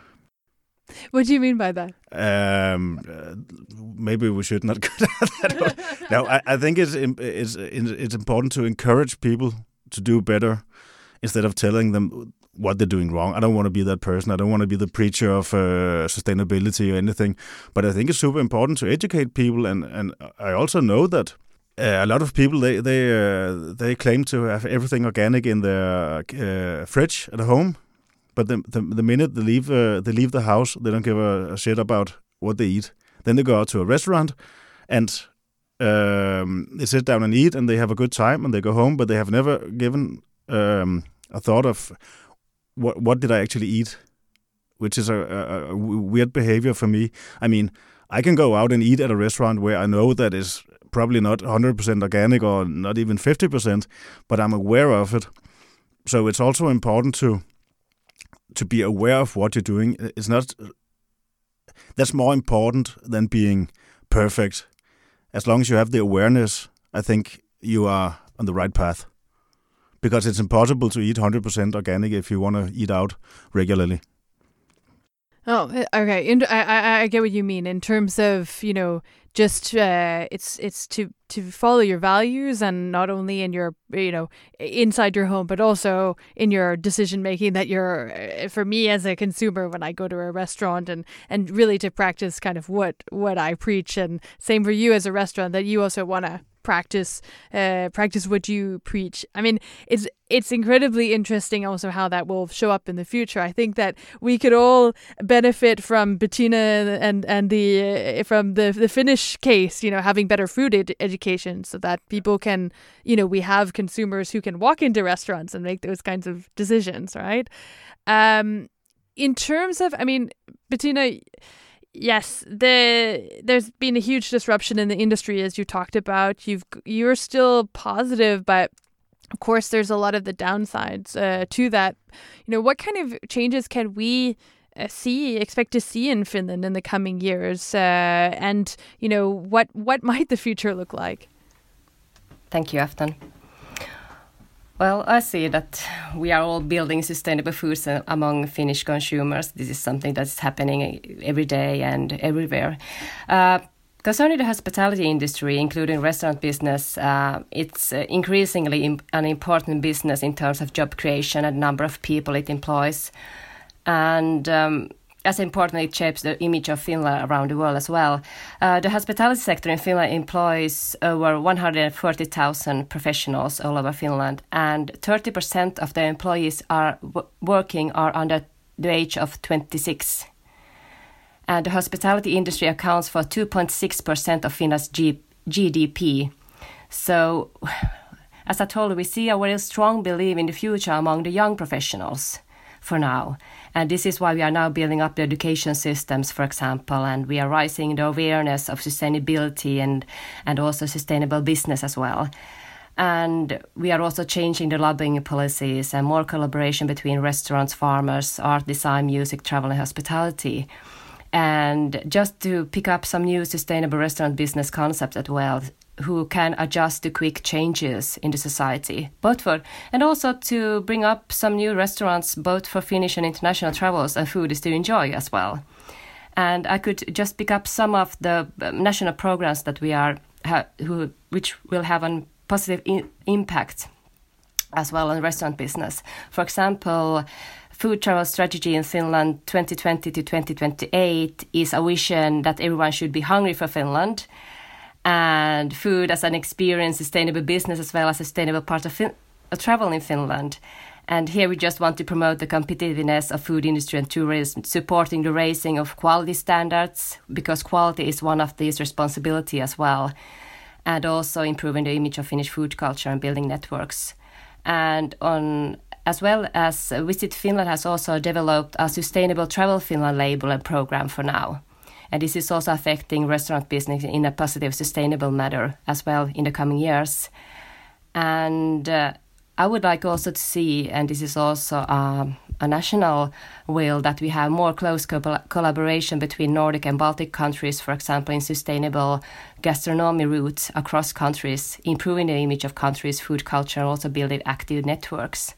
What do you mean by that? Um, uh, maybe we should not go down that road. No, I, I think it's it's it's important to encourage people to do better instead of telling them what they're doing wrong. I don't want to be that person. I don't want to be the preacher of uh, sustainability or anything. But I think it's super important to educate people, and, and I also know that uh, a lot of people they they uh, they claim to have everything organic in their uh, fridge at home, but the, the the minute they leave uh, they leave the house, they don't give a, a shit about what they eat. Then they go out to a restaurant and um, they sit down and eat, and they have a good time, and they go home, but they have never given um, a thought of What what did I actually eat, which is a, a, a weird behavior for me. I mean, I can go out and eat at a restaurant where I know that is probably not one hundred percent organic or not even fifty percent, but I'm aware of it. So it's also important to to be aware of what you're doing. It's not that's more important than being perfect. As long as you have the awareness, I think you are on the right path. Because it's impossible to eat one hundred percent organic if you want to eat out regularly. Oh, okay. I, I I get what you mean in terms of, you know, just uh, it's it's to to follow your values, and not only in your, you know, inside your home, but also in your decision making that you're, for me as a consumer, when I go to a restaurant, and and really to practice kind of what what I preach, and same for you as a restaurant, that you also want to practice uh, practice what you preach. I mean, it's it's incredibly interesting also how that will show up in the future. I think that we could all benefit from Bettina and and the uh, from the the Finnish case, you know, having better food ed- education, so that people can, you know, we have consumers who can walk into restaurants and make those kinds of decisions, right? Um, in terms of, I mean, Bettina, yes, the there's been a huge disruption in the industry, as you talked about. You've you're still positive, but of course there's a lot of the downsides uh, to that. You know, what kind of changes can we uh, see, expect to see in Finland in the coming years, uh, and you know, what what might the future look like? Thank you, Afton. Well, I see that we are all building sustainable foods among Finnish consumers. This is something that's happening every day and everywhere. Uh, concerning the hospitality industry, including restaurant business, uh, it's uh, increasingly im- an important business in terms of job creation and number of people it employs. And um, as importantly, it shapes the image of Finland around the world as well. Uh, the hospitality sector in Finland employs over one hundred forty thousand professionals all over Finland, and thirty percent of the employees are w- working are under the age of twenty-six. And the hospitality industry accounts for two point six percent of Finland's G- G D P. So, as I told you, we see a very strong belief in the future among the young professionals. for now. And this is why we are now building up the education systems, for example, and we are raising the awareness of sustainability and, and also sustainable business as well. And we are also changing the lobbying policies and more collaboration between restaurants, farmers, art, design, music, travel and hospitality. And just to pick up some new sustainable restaurant business concepts as well, who can adjust to quick changes in the society, both for, and also to bring up some new restaurants, both for Finnish and international travels and foodies to enjoy as well. And I could just pick up some of the national programs that we are, ha, who, which will have a positive in, impact as well on restaurant business. For example, Food Travel Strategy in Finland twenty twenty to twenty twenty-eight is a vision that everyone should be hungry for Finland, and food as an experience, sustainable business as well as a sustainable part of fin- travel in Finland. And here we just want to promote the competitiveness of food industry and tourism, supporting the raising of quality standards, because quality is one of these responsibility as well, and also improving the image of Finnish food culture and building networks. And on as well as Visit Finland has also developed a Sustainable Travel Finland label and program for now. And this is also affecting restaurant business in a positive, sustainable manner as well in the coming years. And uh, I would like also to see, and this is also uh, a national will, that we have more close co- collaboration between Nordic and Baltic countries, for example, in sustainable gastronomy routes across countries, improving the image of countries' food culture, and also building active networks.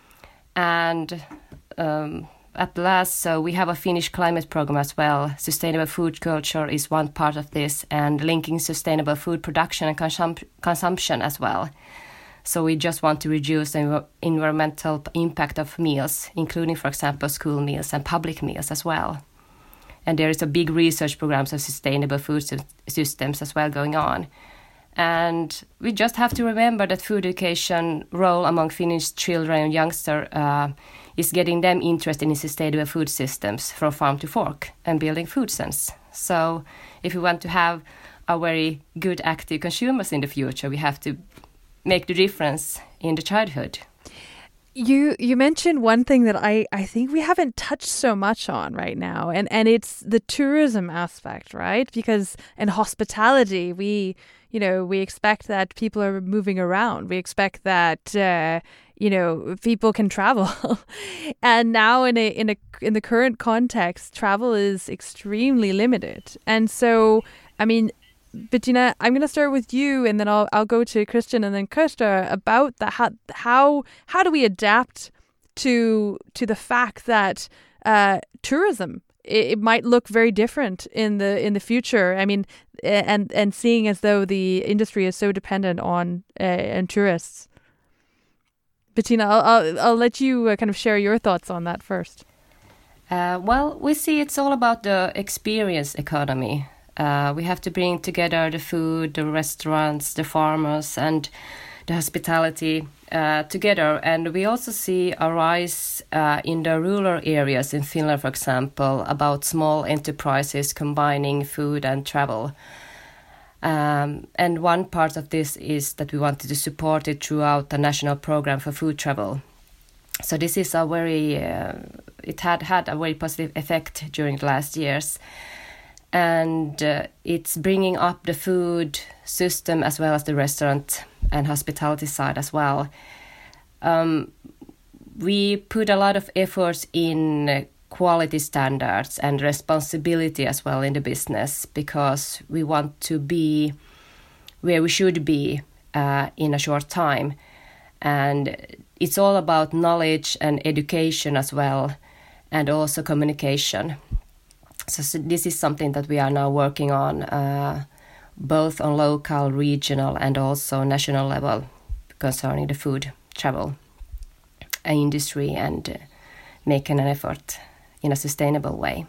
And um, at last, so we have a Finnish climate program as well. Sustainable food culture is one part of this, and linking sustainable food production and consum- consumption as well. So we just want to reduce the env- environmental impact of meals, including, for example, school meals and public meals as well. And there is a big research programs of sustainable food sy- systems as well going on. And we just have to remember that food education role among Finnish children and youngsters uh, is getting them interested in sustainable food systems from farm to fork and building food sense. So if we want to have a very good active consumers in the future, we have to make the difference in the childhood. You you mentioned one thing that I, I think we haven't touched so much on right now, and, and it's the tourism aspect, right? Because in hospitality, we you know we expect that people are moving around. We expect that uh, you know people can travel, and now in a in a in the current context, travel is extremely limited. And so, I mean, Bettina, I'm going to start with you, and then I'll I'll go to Christian and then Kirsta about the how how how do we adapt to to the fact that uh, tourism it, it might look very different in the in the future. I mean, and and seeing as though the industry is so dependent on uh, on tourists. Bettina, I'll I'll, I'll let you uh, kind of share your thoughts on that first. Uh, well, we see it's all about the experience economy. Uh, we have to bring together the food, the restaurants, the farmers, and the hospitality uh, together. And we also see a rise uh, in the rural areas in Finland, for example, about small enterprises combining food and travel. Um, and one part of this is that we wanted to support it throughout the national program for food travel. So this is a very, uh, it had had a very positive effect during the last years. And uh, it's bringing up the food system as well as the restaurant and hospitality side as well. Um, we put a lot of efforts in quality standards and responsibility as well in the business, because we want to be where we should be uh, in a short time. And it's all about knowledge and education as well, and also communication. So, so this is something that we are now working on, uh, both on local, regional, and also national level, concerning the food travel industry and uh, making an effort in a sustainable way.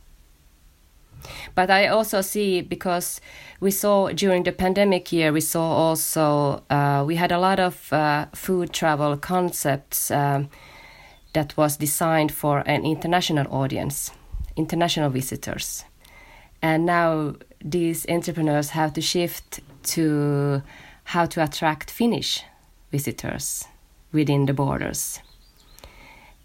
But I also see, because we saw during the pandemic year, we saw also, uh, we had a lot of uh, food travel concepts um, that was designed for an international audience, international visitors. And now these entrepreneurs have to shift to how to attract Finnish visitors within the borders.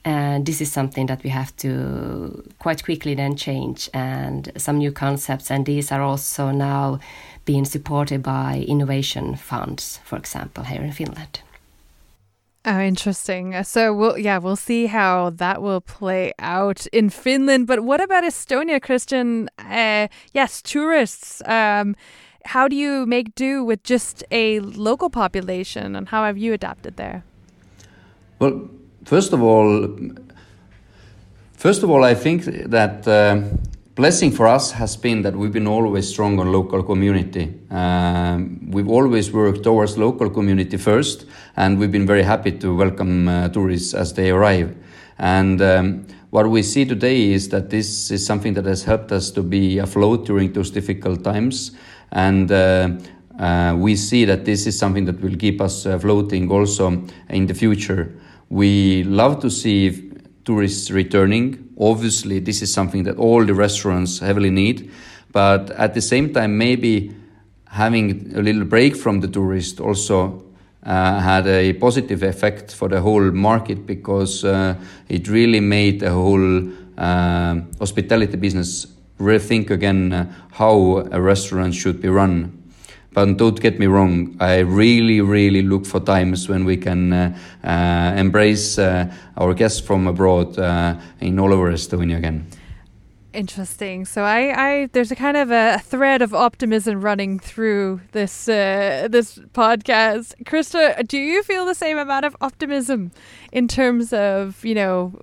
And this is something that we have to quite quickly then change, and some new concepts. And these are also now being supported by innovation funds, for example, here in Finland. Oh, interesting. So we'll yeah, we'll see how that will play out in Finland. But what about Estonia, Christian? Uh, yes, tourists. Um, how do you make do with just a local population, and how have you adapted there? Well, first of all, first of all, I think that uh, blessing for us has been that we've been always strong on local community. Um, we've always worked towards local community first, and we've been very happy to welcome uh, tourists as they arrive. And um, what we see today is that this is something that has helped us to be afloat during those difficult times. And uh, uh, we see that this is something that will keep us uh, floating also in the future. We love to see tourists returning. Obviously, this is something that all the restaurants heavily need. But at the same time, maybe having a little break from the tourist also uh, had a positive effect for the whole market, because uh, it really made the whole uh, hospitality business rethink again uh, how a restaurant should be run. But don't get me wrong, I really, really look for times when we can uh, uh, embrace uh, our guests from abroad uh, in all over Estonia again. Interesting. So I, I there's a kind of a thread of optimism running through this uh, this podcast. Krista, do you feel the same amount of optimism in terms of, you know,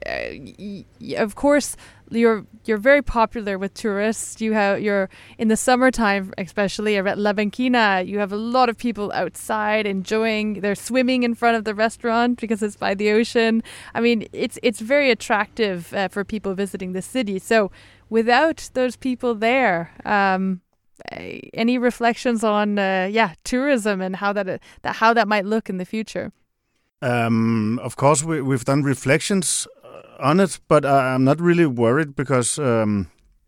uh, of course, you're you're very popular with tourists. You have you're in the summertime, especially at Labankina, you have a lot of people outside enjoying. They're swimming in front of the restaurant because it's by the ocean. I mean, it's it's very attractive uh, for people visiting the city. So, without those people there, um, any reflections on uh, yeah tourism and how that uh, that how that might look in the future? Um, of course, we, we've done reflections on it, but I'm not really worried, because um,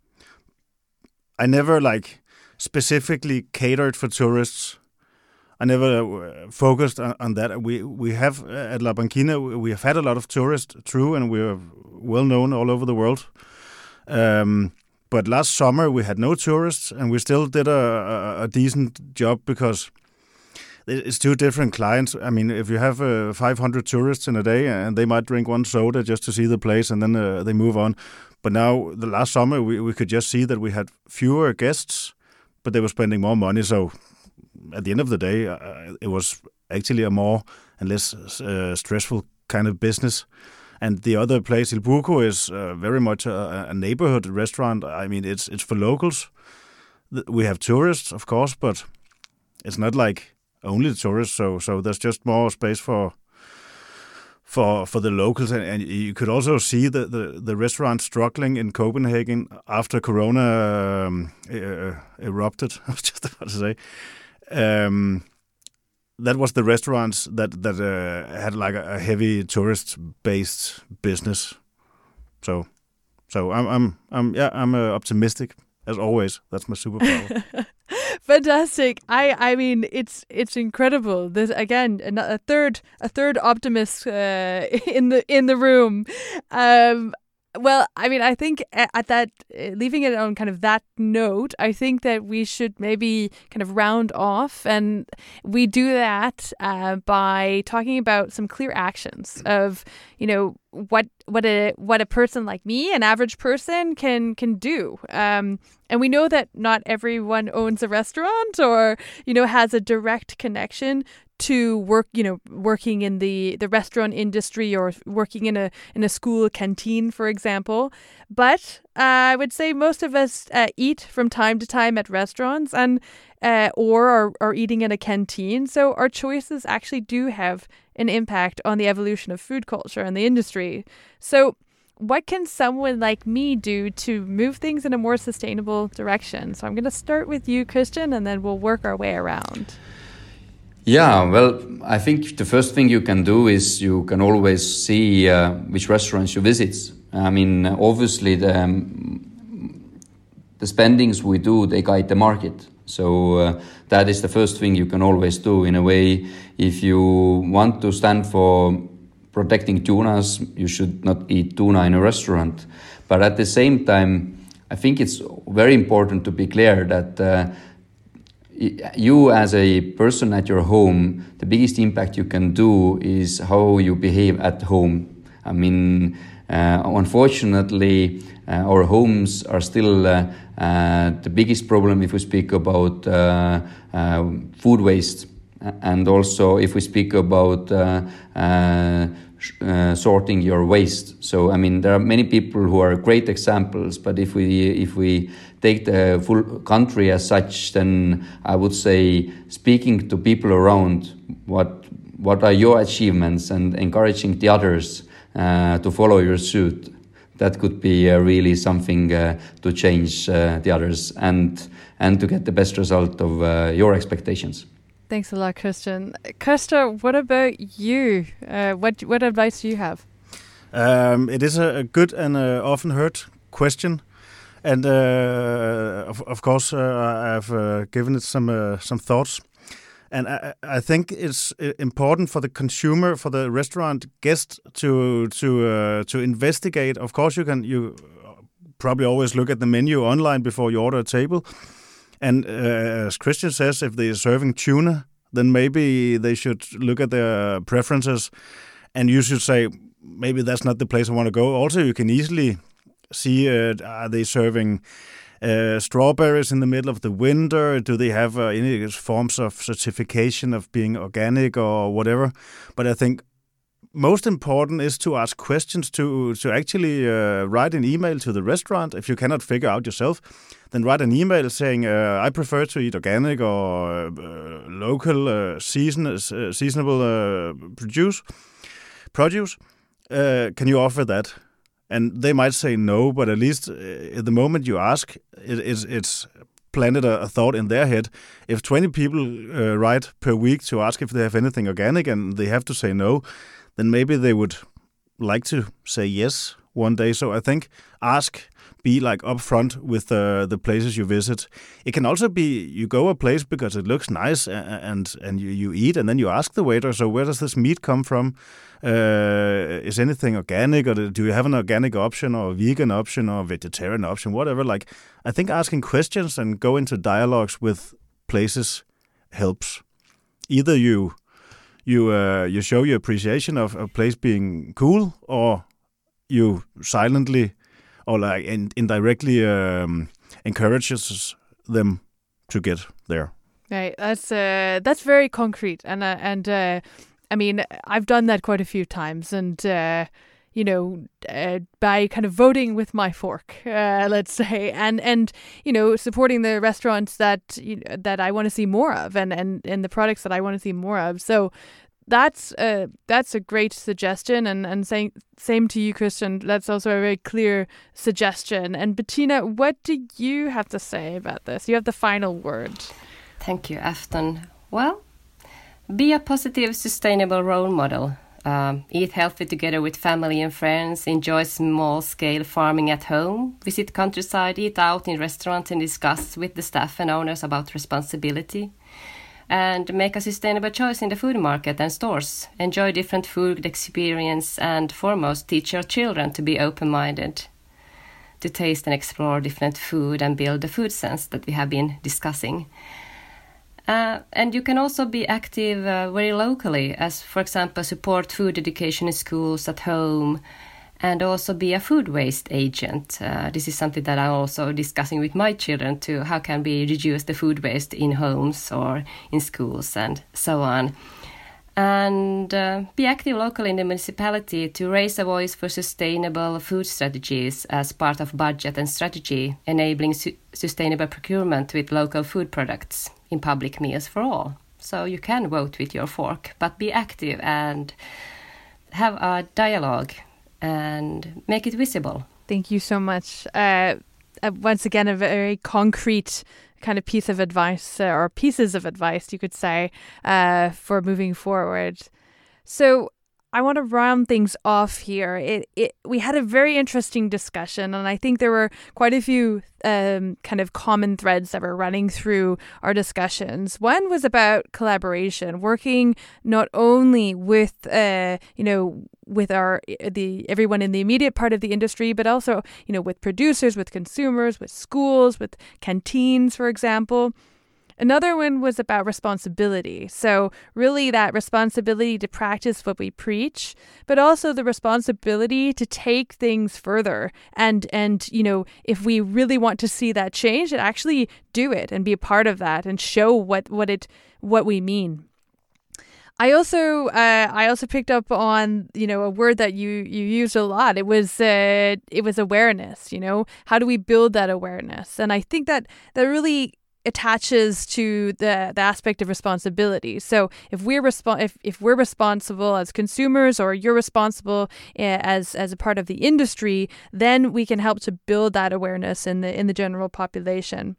I never like specifically catered for tourists. I never uh, focused on, on that. We we have uh, at Labankina, we have had a lot of tourists, true, and we're well known all over the world. Um, but last summer we had no tourists, and we still did a, a, a decent job, because it's two different clients. I mean, if you have uh, five hundred tourists in a day, and they might drink one soda just to see the place, and then uh, they move on. But now, the last summer, we, we could just see that we had fewer guests, but they were spending more money. So at the end of the day, uh, it was actually a more and less uh, stressful kind of business. And the other place, Il Buco, is uh, very much a, a neighborhood restaurant. I mean, it's it's for locals. We have tourists, of course, but it's not like only the tourists, so so there's just more space for for for the locals, and, and you could also see the, the, the restaurant struggling in Copenhagen after Corona um, uh, erupted. I was just about to say um, that was the restaurants that that uh, had like a, a heavy tourist-based business. So so I'm I'm I'm yeah I'm uh, optimistic as always. That's my superpower. Fantastic. I, I mean, it's it's incredible. There's again a, a third a third optimist uh, in the in the room. Um, well, I mean, I think at, at that, uh, leaving it on kind of that note, I think that we should maybe kind of round off, and we do that uh, by talking about some clear actions of, you know, what what a what a person like me, an average person, can can do. Um, and we know that not everyone owns a restaurant or, you know, has a direct connection to work, you know, working in the, the restaurant industry or working in a in a school canteen, for example. But uh, I would say most of us uh, eat from time to time at restaurants and uh, or are, are eating in a canteen. So our choices actually do have an impact on the evolution of food culture and the industry. So what can someone like me do to move things in a more sustainable direction? So I'm going to start with you, Christian, and then we'll work our way around. Yeah, well, I think the first thing you can do is you can always see uh, which restaurants you visit. I mean, obviously the um, the spendings we do, they guide the market. So uh, that is the first thing you can always do. In a way, if you want to stand for protecting tunas. You should not eat tuna in a restaurant. But at the same time, I think it's very important to be clear that uh, you as a person at your home, the biggest impact you can do is how you behave at home. I mean, uh, unfortunately, uh, our homes are still uh, uh, the biggest problem if we speak about uh, uh, food waste. And also if we speak about uh, uh, uh, sorting your waste. So, I mean, there are many people who are great examples, but if we if we take the full country as such, then I would say speaking to people around what what are your achievements and encouraging the others uh, to follow your suit, that could be uh, really something uh, to change uh, the others and and to get the best result of uh, your expectations. Thanks a lot, Christian. Kirsta, what about you? Uh, what what advice do you have? Um, it is a, a good and uh, often heard question, and uh, of, of course uh, I've uh, given it some uh, some thoughts. And I, I think it's important for the consumer, for the restaurant guest, to to uh, to investigate. Of course, you can you probably always look at the menu online before you order a table. And uh, as Christian says, if they're serving tuna, then maybe they should look at their preferences, and you should say, maybe that's not the place I want to go. Also, you can easily see, uh, are they serving uh, strawberries in the middle of the winter? Do they have uh, any forms of certification of being organic or whatever? But I think most important is to ask questions, to to actually uh, write an email to the restaurant. If you cannot figure out yourself, then write an email saying, uh, I prefer to eat organic or uh, local, uh, season, uh, seasonable uh, produce. produce. Uh, can you offer that? And they might say no, but at least uh, the moment you ask, it, it's, it's planted a, a thought in their head. If twenty people uh, write per week to ask if they have anything organic and they have to say no, then maybe they would like to say yes one day. So I think ask, be like upfront with uh, the places you visit. It can also be you go a place because it looks nice and and you, you eat, and then you ask the waiter, so where does this meat come from? Uh, is anything organic, or do you have an organic option or a vegan option or a vegetarian option, whatever? Like, I think asking questions and go into dialogues with places helps. Either you you uh, you show your appreciation of a place being cool, or you silently or like in, indirectly um, encourages them to get there. Right, that's uh, that's very concrete, and uh, and uh, I mean, I've done that quite a few times, and uh, you know, uh, by kind of voting with my fork, uh, let's say, and and you know, supporting the restaurants that you know, that I want to see more of, and and and the products that I want to see more of. So that's a that's a great suggestion, and and saying same to you, Christian. That's also a very clear suggestion. And Bettina, what do you have to say about this? You have the final word. Thank you, Afton. Well, be a positive, sustainable role model. Um, eat healthy together with family and friends. Enjoy small-scale farming at home. Visit countryside. Eat out in restaurants and discuss with the staff and owners about responsibility. And make a sustainable choice in the food market and stores. Enjoy different food experience, and foremost, teach your children to be open-minded, to taste and explore different food and build the food sense that we have been discussing. Uh, and you can also be active uh, very locally, as, for example, support food education in schools, at home, and also be a food waste agent. Uh, this is something that I'm also discussing with my children too. How can we reduce the food waste in homes or in schools and so on? And uh, be active locally in the municipality to raise a voice for sustainable food strategies as part of budget and strategy, enabling su- sustainable procurement with local food products in public meals for all. So you can vote with your fork, but be active and have a dialogue and make it visible. Thank you so much. Uh, uh, once again, a very concrete kind of piece of advice, uh, or pieces of advice, you could say, uh, for moving forward. So I want to round things off here. It, it we had a very interesting discussion, and I think there were quite a few um, kind of common threads that were running through our discussions. One was about collaboration, working not only with uh, you know with our the everyone in the immediate part of the industry, but also you know with producers, with consumers, with schools, with canteens, for example. Another one was about responsibility. So really that responsibility to practice what we preach, but also the responsibility to take things further. And, and you know, if we really want to see that change, to actually do it and be a part of that and show what, what it what we mean. I also uh, I also picked up on, you know, a word that you, you used a lot. It was uh, it was awareness. You know, how do we build that awareness? And I think that that really attaches to the, the aspect of responsibility. So if we're respo- if, if we're responsible as consumers, or you're responsible uh, as as a part of the industry, then we can help to build that awareness in the in the general population.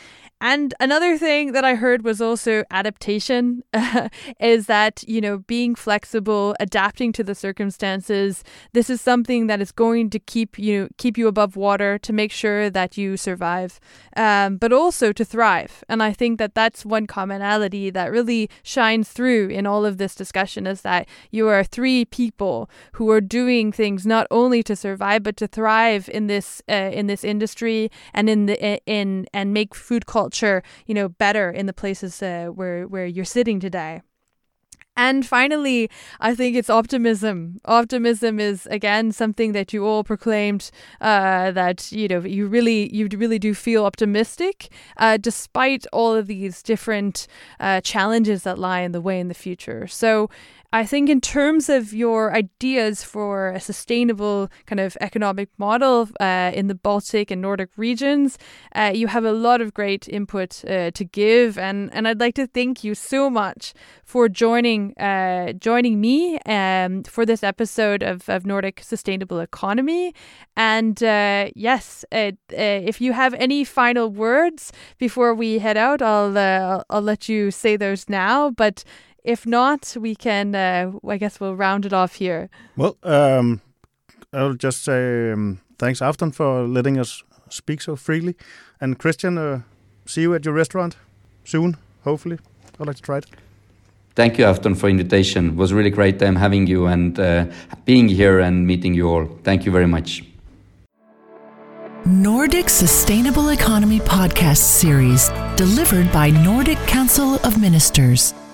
And another thing that I heard was also adaptation, uh, is that, you know, being flexible, adapting to the circumstances. This is something that is going to keep you keep you above water, to make sure that you survive, um, but also to thrive. And I think that that's one commonality that really shines through in all of this discussion, is that you are three people who are doing things not only to survive, but to thrive in this uh, in this industry and in the in and make food culture Culture, you know, better in the places uh, where where you're sitting today. And finally, I think it's optimism. Optimism is, again, something that you all proclaimed, uh, that, you know, you really you really do feel optimistic, uh, despite all of these different uh, challenges that lie in the way in the future. So I think in terms of your ideas for a sustainable kind of economic model uh, in the Baltic and Nordic regions, uh, you have a lot of great input uh, to give, and, and I'd like to thank you so much for joining uh, joining me um, for this episode of, of Nordic Sustainable Economy. And uh, yes, uh, uh, if you have any final words before we head out, I'll uh, I'll let you say those now. But if not, we can, uh, I guess we'll round it off here. Well, um, I'll just say um, thanks, Afton, for letting us speak so freely. And Christian, uh, see you at your restaurant soon, hopefully. I'd like to try it. Thank you, Afton, for invitation. It was a really great time having you and uh, being here and meeting you all. Thank you very much. Nordic Sustainable Economy podcast series, delivered by Nordic Council of Ministers.